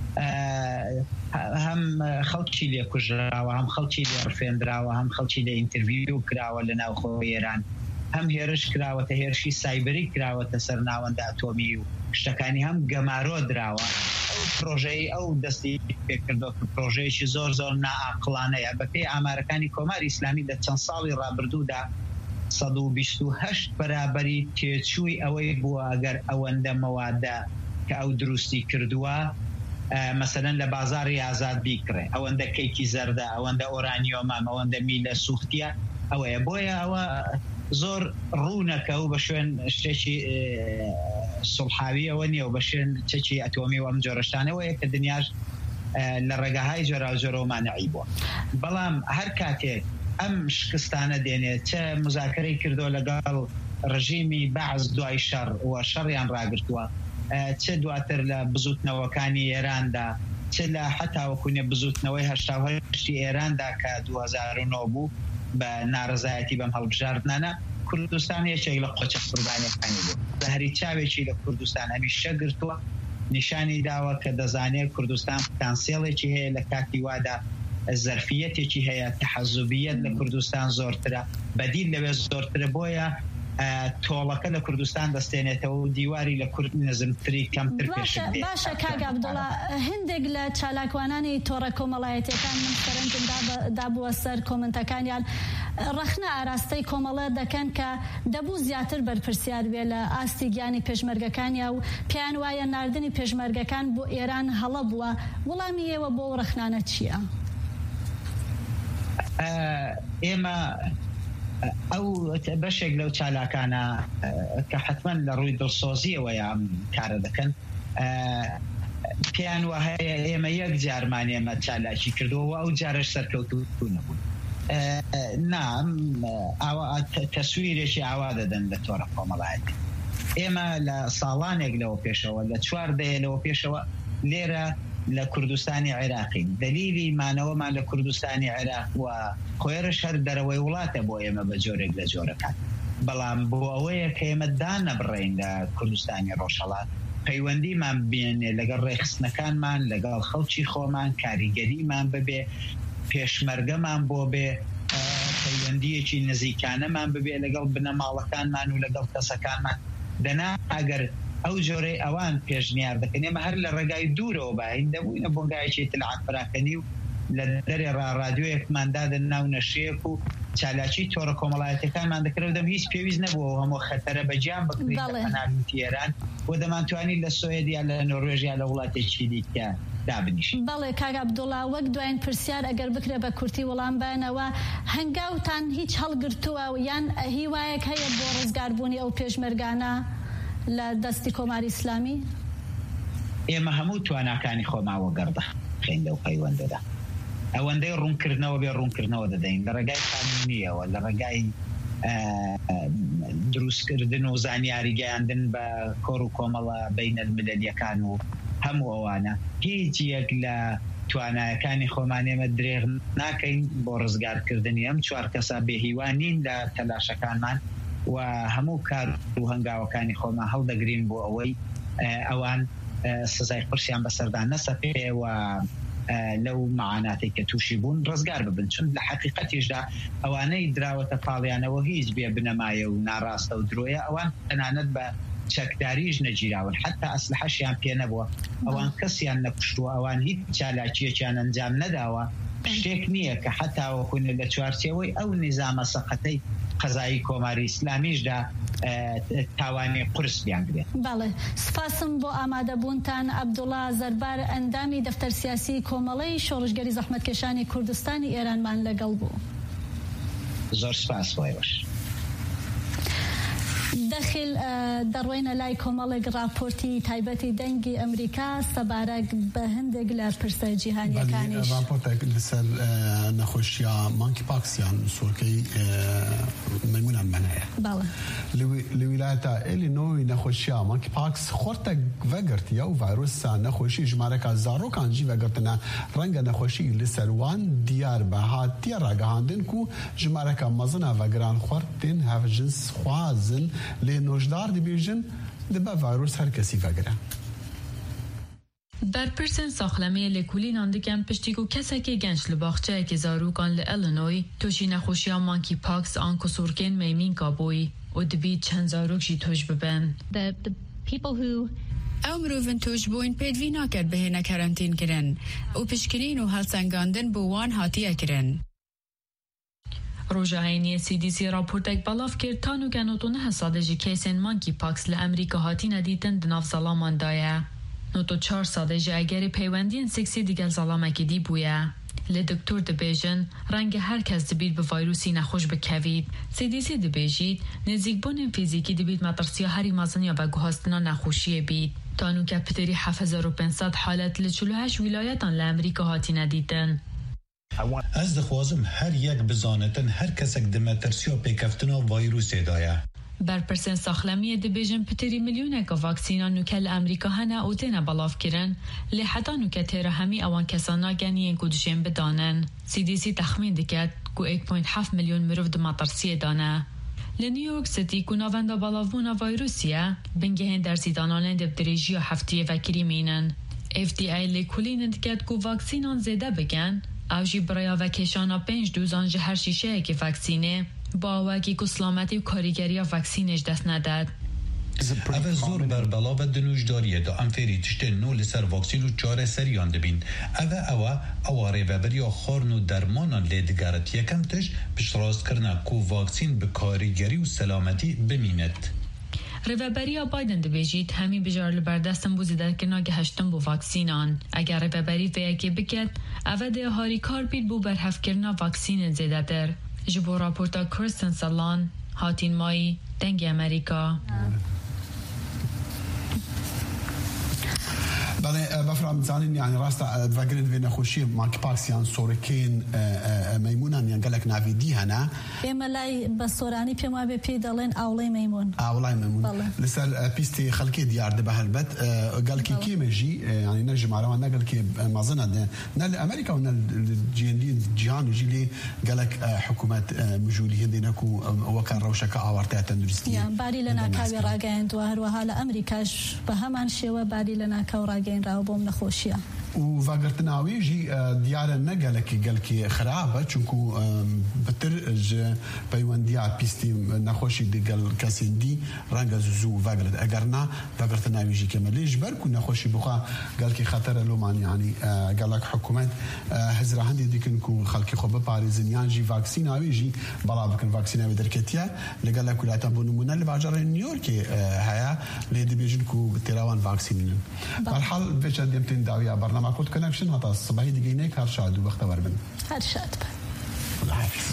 هەم خەڵکی لێ کوژراوە هەم خەڵکی لێ ڕفێنراوە هەم خەڵکی لێ ئینتەرویو کراوە لە ناوخۆی ئێران هەم هێرش کراوەتە هێرشی سایبەری کراوەتە سەر ناوەندە ئەتۆمی و شتەکانی هەم گەمارۆ دراوە پرۆژەی ئەو دەستی پێکردۆ پرۆژەیەکی زۆر نائاقلانەیە بەپێی ئامارەکانی کۆماری ئیسلامی لە چەند ساڵی ڕابردوودا 128 بەرابەری تێچووی ئەوەی بووە ئەگەر ئەوەندە مەوادە کە ئەو دروستی کردووە مەسەلەن لە بازاڕی ئازاد بیکڕێ ئەوەندە کەیکی زەردە ئەوەندە ئۆرانیۆمام ئەوەندە میلە سوختیە ئەوەیە بۆیە ئەوە زۆر ڕوونەکە و بە شوێن شتێکی سڵحاویەوە نییە و بە شوێن چێکی ئەتۆمی و ئەم جۆرەشتانەوەیە کە دنیاش لە ڕێگەهای جۆراوجۆرەوە مانەعی بووە بەڵام هەر کاتێک ئەم شکستانە دێنێت چه مزاکرەی کردو لەگەڵ ڕژیمی بەعز دوای شەڕ و شەڕیان ڕاگرتووە چه دواتر لە بزوتنەوەکانی ئێراندا چه لە حتاوەکوونێ بزوتنەوەی هەشتی ئێراندا کە 2009 بوو بە ناڕزایەتی بەم هەڵبژاردنانە کوردستان یەکێک لە قۆچە قوربانیەکانی بوو زەهری چاوێکی لە کوردستان هەمیشە گرتووە نیشانی داوە کە دەزانێت کوردستان پتانسیێڵێکی هەیە لە کاتی وادا زەرفیەتێکی هەیە تەحەزوبیەت لە کوردستان زۆرترە بەدیل لەوێ زۆرترە بۆیە تۆڵەکە لە کوردستان دەستێنێتەوە و دیواری لە کورد نزمتری کەمتر پێش باشە کاک عەبدوڵڵا هەندێک لە چالاکوانانی تۆڕە کۆمەڵایەتیەکان من سەرنجم دابووە سەر کۆمنتەکانیان ڕەخنە ئاراستەی کۆمەڵە دەکەن کە دەبوو زیاتر بەرپرسیار بێ لە ئاستی گیانی پێشمەرگەکانیا و پێیان وایە ناردنی پێشمەرگەکان بۆ ئێران هەڵە بووە وەڵامی ئێوە بۆ ڕەخنانە چییە؟ ئێمە ئەو بەشێک لەو چالاکانە کە حتمما لە ڕووی دڵسۆزیەوە یان کارە دەکەن پێیان وهەیە ئێمە یەک جارمان ئێمە چالاکی کردووە ئەو جارش سەرکەوتوو نەبوون تەسویرێکی ئاوا دەدەن لە تۆڕە کۆمەڵایەتی ئێمە لە ساڵانێک لەوە پێشەوە لە 4 لەوە پێشەوە لێرە لە کوردستانی عێراقی دلیلی مانەوەمان لە کوردستانی عێراق و خۆێرش هەر دەرەوەی وڵاتە بۆ ئێمە بە جۆرێک لە جۆرەکان بەڵام بۆ ئەوەیە کە ئێمە دانەبڕین لە کوردستانی ڕۆژهەڵات پەیوەندیمان بێنێ لەگەڵ ڕێخستنەکانمان لەگەڵ خەڵکی خۆمان کاریگەریمان ببێ پێشمەرگەمان بۆ بێ پەیوەندیەکی نزیکانەمان ببێ لەگەڵ بنەماڵەکانمان و لەگەڵ کەسەکانمان دەنا ئەگەر ئەو جۆرەی ئەوان پێشنیار دەکەن ئێمە هەر لە ڕێگای دوورەوە باین دەبووینە بۆنگایەکی تلعات پراکەنی و لە دەرێ ڕادیۆیەکماندادە ناو نەشەیەک و چالاکی تۆڕە کۆمەڵایەتەکانمان دەکرێت دەم هیچ پێویست نەبووە هەموو خەتەرە بەجیان بکرێت لە ئێران و دەمانتوانی لە سوێدیا لە نۆروێژیا لە وڵاتێکی دیکە دابنیشین. بەڵێ کاک عەبدوڵڵا وەک دوایین پرسیار ئەگەر بکرێ بە کورتی وەڵام بانەوە هەنگاوتان هیچ هەڵگرتووە یان هیوایەک هەیە بۆ ڕزگاربوونی ئەو پێشمەرگانە لە دەستی کۆماری ئیسلامی؟ ئێمە هەموو تواناکانی خۆماوە گەڕدەخین لەو پەیوەندەدا ئەوەندەی ڕوونکردنەوە بێ ڕوونکردنەوە دەدەین لە ڕێگای قانونیەوە لە ڕێگای دروستکردن و زانیاری گەیاندن بە کۆڕ و کۆمەڵە بەینەلملەلیەکان و هەموو ئەوانە هیچ یەک لە توانایەکانی خۆمانێمە درێغ ناکەین بۆ ڕزگارکردنی ئەم چوار کەسە بێهیوانین لە تەلاشەکانمان و هەموو کار و هەنگاوەکانی خۆمان هەڵدەگرین بۆ ئەوەی ئەوان سزای قورسیان بەسەردان نەسەپێ و لەو معاناتی کە تووشی بوون ڕزگار ببن چون لە حقیقەتیشدا ئەوانەی دراوەتە پاڵیانەوە هیچ بێ بنەمایە و ناڕاستە و درۆیە ئەوان تەنانەت بە چەکداریش نەگیراون حتا ئەسلحەشیان پێ نەبووە ئەوان کەسیان نەکوشتووە ئەوان هیچ چالاکیەکیان ئەنجام نەداوە شتێک نییە کە حتا وەکوونە لە چوارچێوەی ئەو نیزامە سەقەتەی قەزایی کۆماری ئیسلامیشدا تاوانی قورس بیانگرێت. بەڵێ سپاسم بۆ ئامادەبوونتان عەبدوڵڵا زەربار ئەندامی دەفتەر سیاسی کۆمەڵەی شۆڕشگەری زەحمەتکێشانی کوردستانی ئێرانمان لەگەڵ بوو. زۆر سپاس بۆیەوەش. دەخیل دەڕوێنە لای کۆمەڵێک راپۆرتی تایبەتی دەنگی ئەمریکا سەبارەت بە هەندێک لە پرسە جیهانیەکانیش. راپۆرتێک لەسەر نەخۆشیە مانکی پاکسیان سوورکەی مەیمونە منەیە. بەڵێ. لە ویلایەتە ئیلینۆی نەخۆشیە مانکی پاکس خۆرتە ڤەگرتیە و ڤایرۆسە نەخۆشی ژمارەکە زارۆکانجی ڤەگرتنە ڕەنگە نەخۆشی لەسەر وان دیار بە هاتیە ڕاگەهاندن و ژمارەکە مەزنە ڤەگران خوارتێن هەڤژنس خوازن لێ نۆژدار دەبێژن دەبە ڤایرۆس هەر کەسی ڤەگرە. بەرپرسن ساخلەمەیە لێکولینان دکەن پشتیک و کەسێکی گەنج لە باخچەیەکی زاروکان لە ئەلینۆی تۆشی نەخۆشیە مانکی پاکس ئان کۆسوورکێن مەیمینکا بووی و دەبی چەند زارۆکشی تۆش ببن. ئەو مرۆڤن تۆش بووین پێدوی ناکرد بهێنە کەرەنتین کرن و پشکنین و هەڵسەنگاندن بۆ وان هاتیە کرن. ڕۆژاهینیە CDC راپۆرتێک بەڵاف کرد تا و گەنۆتۆ نەهە سادەژی کەیسێن مانکی پاکس لە ئەمریکا هاتینە دیتن دناف زەڵاماندایە. نۆتۆ 4 سادەژی ئەگەری پەیوەندیان سێکسی دیگەل زەڵامێکی دی بووە. لە دکتۆر دەبێژن ڕەنگە هەر کەس دەبیت بە ڤایرۆسی نەخۆش بکەوید. CDC دەبێژیت نزیکبوونین فیزیکی دەبیت مەترسیە هەری مەزنیە بە گوهاستنە نەخۆشیە بیت. تانوکە پتری 7500 حالەت لە 48 ویلایەتان لە ئەمریکا هاتینە دیتن. Ez dixwazim her yek bizanetin her kesek dimetersiya pêkeftina vayrûsê da ye. Berpirsên saxlemiye dibêjin pitîrî milyoneka vaksînan nûke li Amerîka hene û têne belavkirin, lê heta nûke têre hemî ewan kesan nageniyên ku dijên bidanin. CDC texmîn dike ku 1.7 milyon mirov di metirsiyê dane. Li New York City ku navenda belavbûna vayrûsî ye, bingehên dersîdananên dibdirêjiya heftiyê vekirî mînin. FDA lêkolînin diket ku vaksînan zêde bikin, ew jî biraya vekeşana 5 dozan ji her şîşeyekî vaksînê باوکی کو سلامتی و کاریگری واکسینش دست نداد. اوه زور بر بلاوه دنوشداریه دا امفری تشته نو لسر واکسین و چاره سریان دبین. اوه اواره و بریا خارن و درمانان لیدگارت یکم تش پشتراست کرنه کو واکسین به کاریگری و سلامتی بمیند. ریوبریا بایدن دبیجید همین بجار لبردستن بو زیده که ناگه هشتن بو واکسینان. اگر ریوبری ویکی بکد اوه ده هاری کار بید بو برحف کرنه واکسین زیده در. جبو راپورتا کرستن سالان هاتین مایی دنگ امریکا. بله بفرام زانین یعنی راست وگرد و نخوشی مانکی پاکسیان سورکین میمونان یعنی گلک ناویدی هنه ئێمە بە سۆرانی پێم وابێ پێی دەڵێن ئاوڵەی مەیمون. ئاوڵای مەیمون لەسەر پیستی خەڵکی دیار دەبە هەلبەت گەلکی کێمەژی یعنی نە ژمارەوە نە گەلکی مەزنە نە لە ئەمریکا و نە جیهانیژی لێ گەلک حکوومەت مژولی هێندێنەک و وەکە ڕەوشەکە ئاوارتای تەندروستی باری لە ناکاوی ڕاگەیاندووە هەروەها لە ئەمریکاش بە هەمان شێوە باری لە ناکاو ڕاگەیاندراوە بۆم نەخۆشیە. وفاقرتناوي جي ديار نقلك خرابة چونكو بتر بيونديا بيستي نخوشي دقل كاسين دي رانجا زوزو فاقرت اقرنا فاقرتناوي جي كما ليش بركو نخوشي بخا قالك خطر لومان يعني قالك حكومات هزرا هندي ديكنكو خلقي خوبة باريزنيان جي فاكسيناوي جي بلا بكن فاكسيناوي دركتيا لقالك ولا تنبونمونا اللي باجر نيويورك هيا ليدي بيجنكو تيراوان فاكسينين بالحال بيش ديمتين داوية برنامج كود كونكشن هذا الصباحي دقيقة هرشاد وبختبر بن هرشاد بن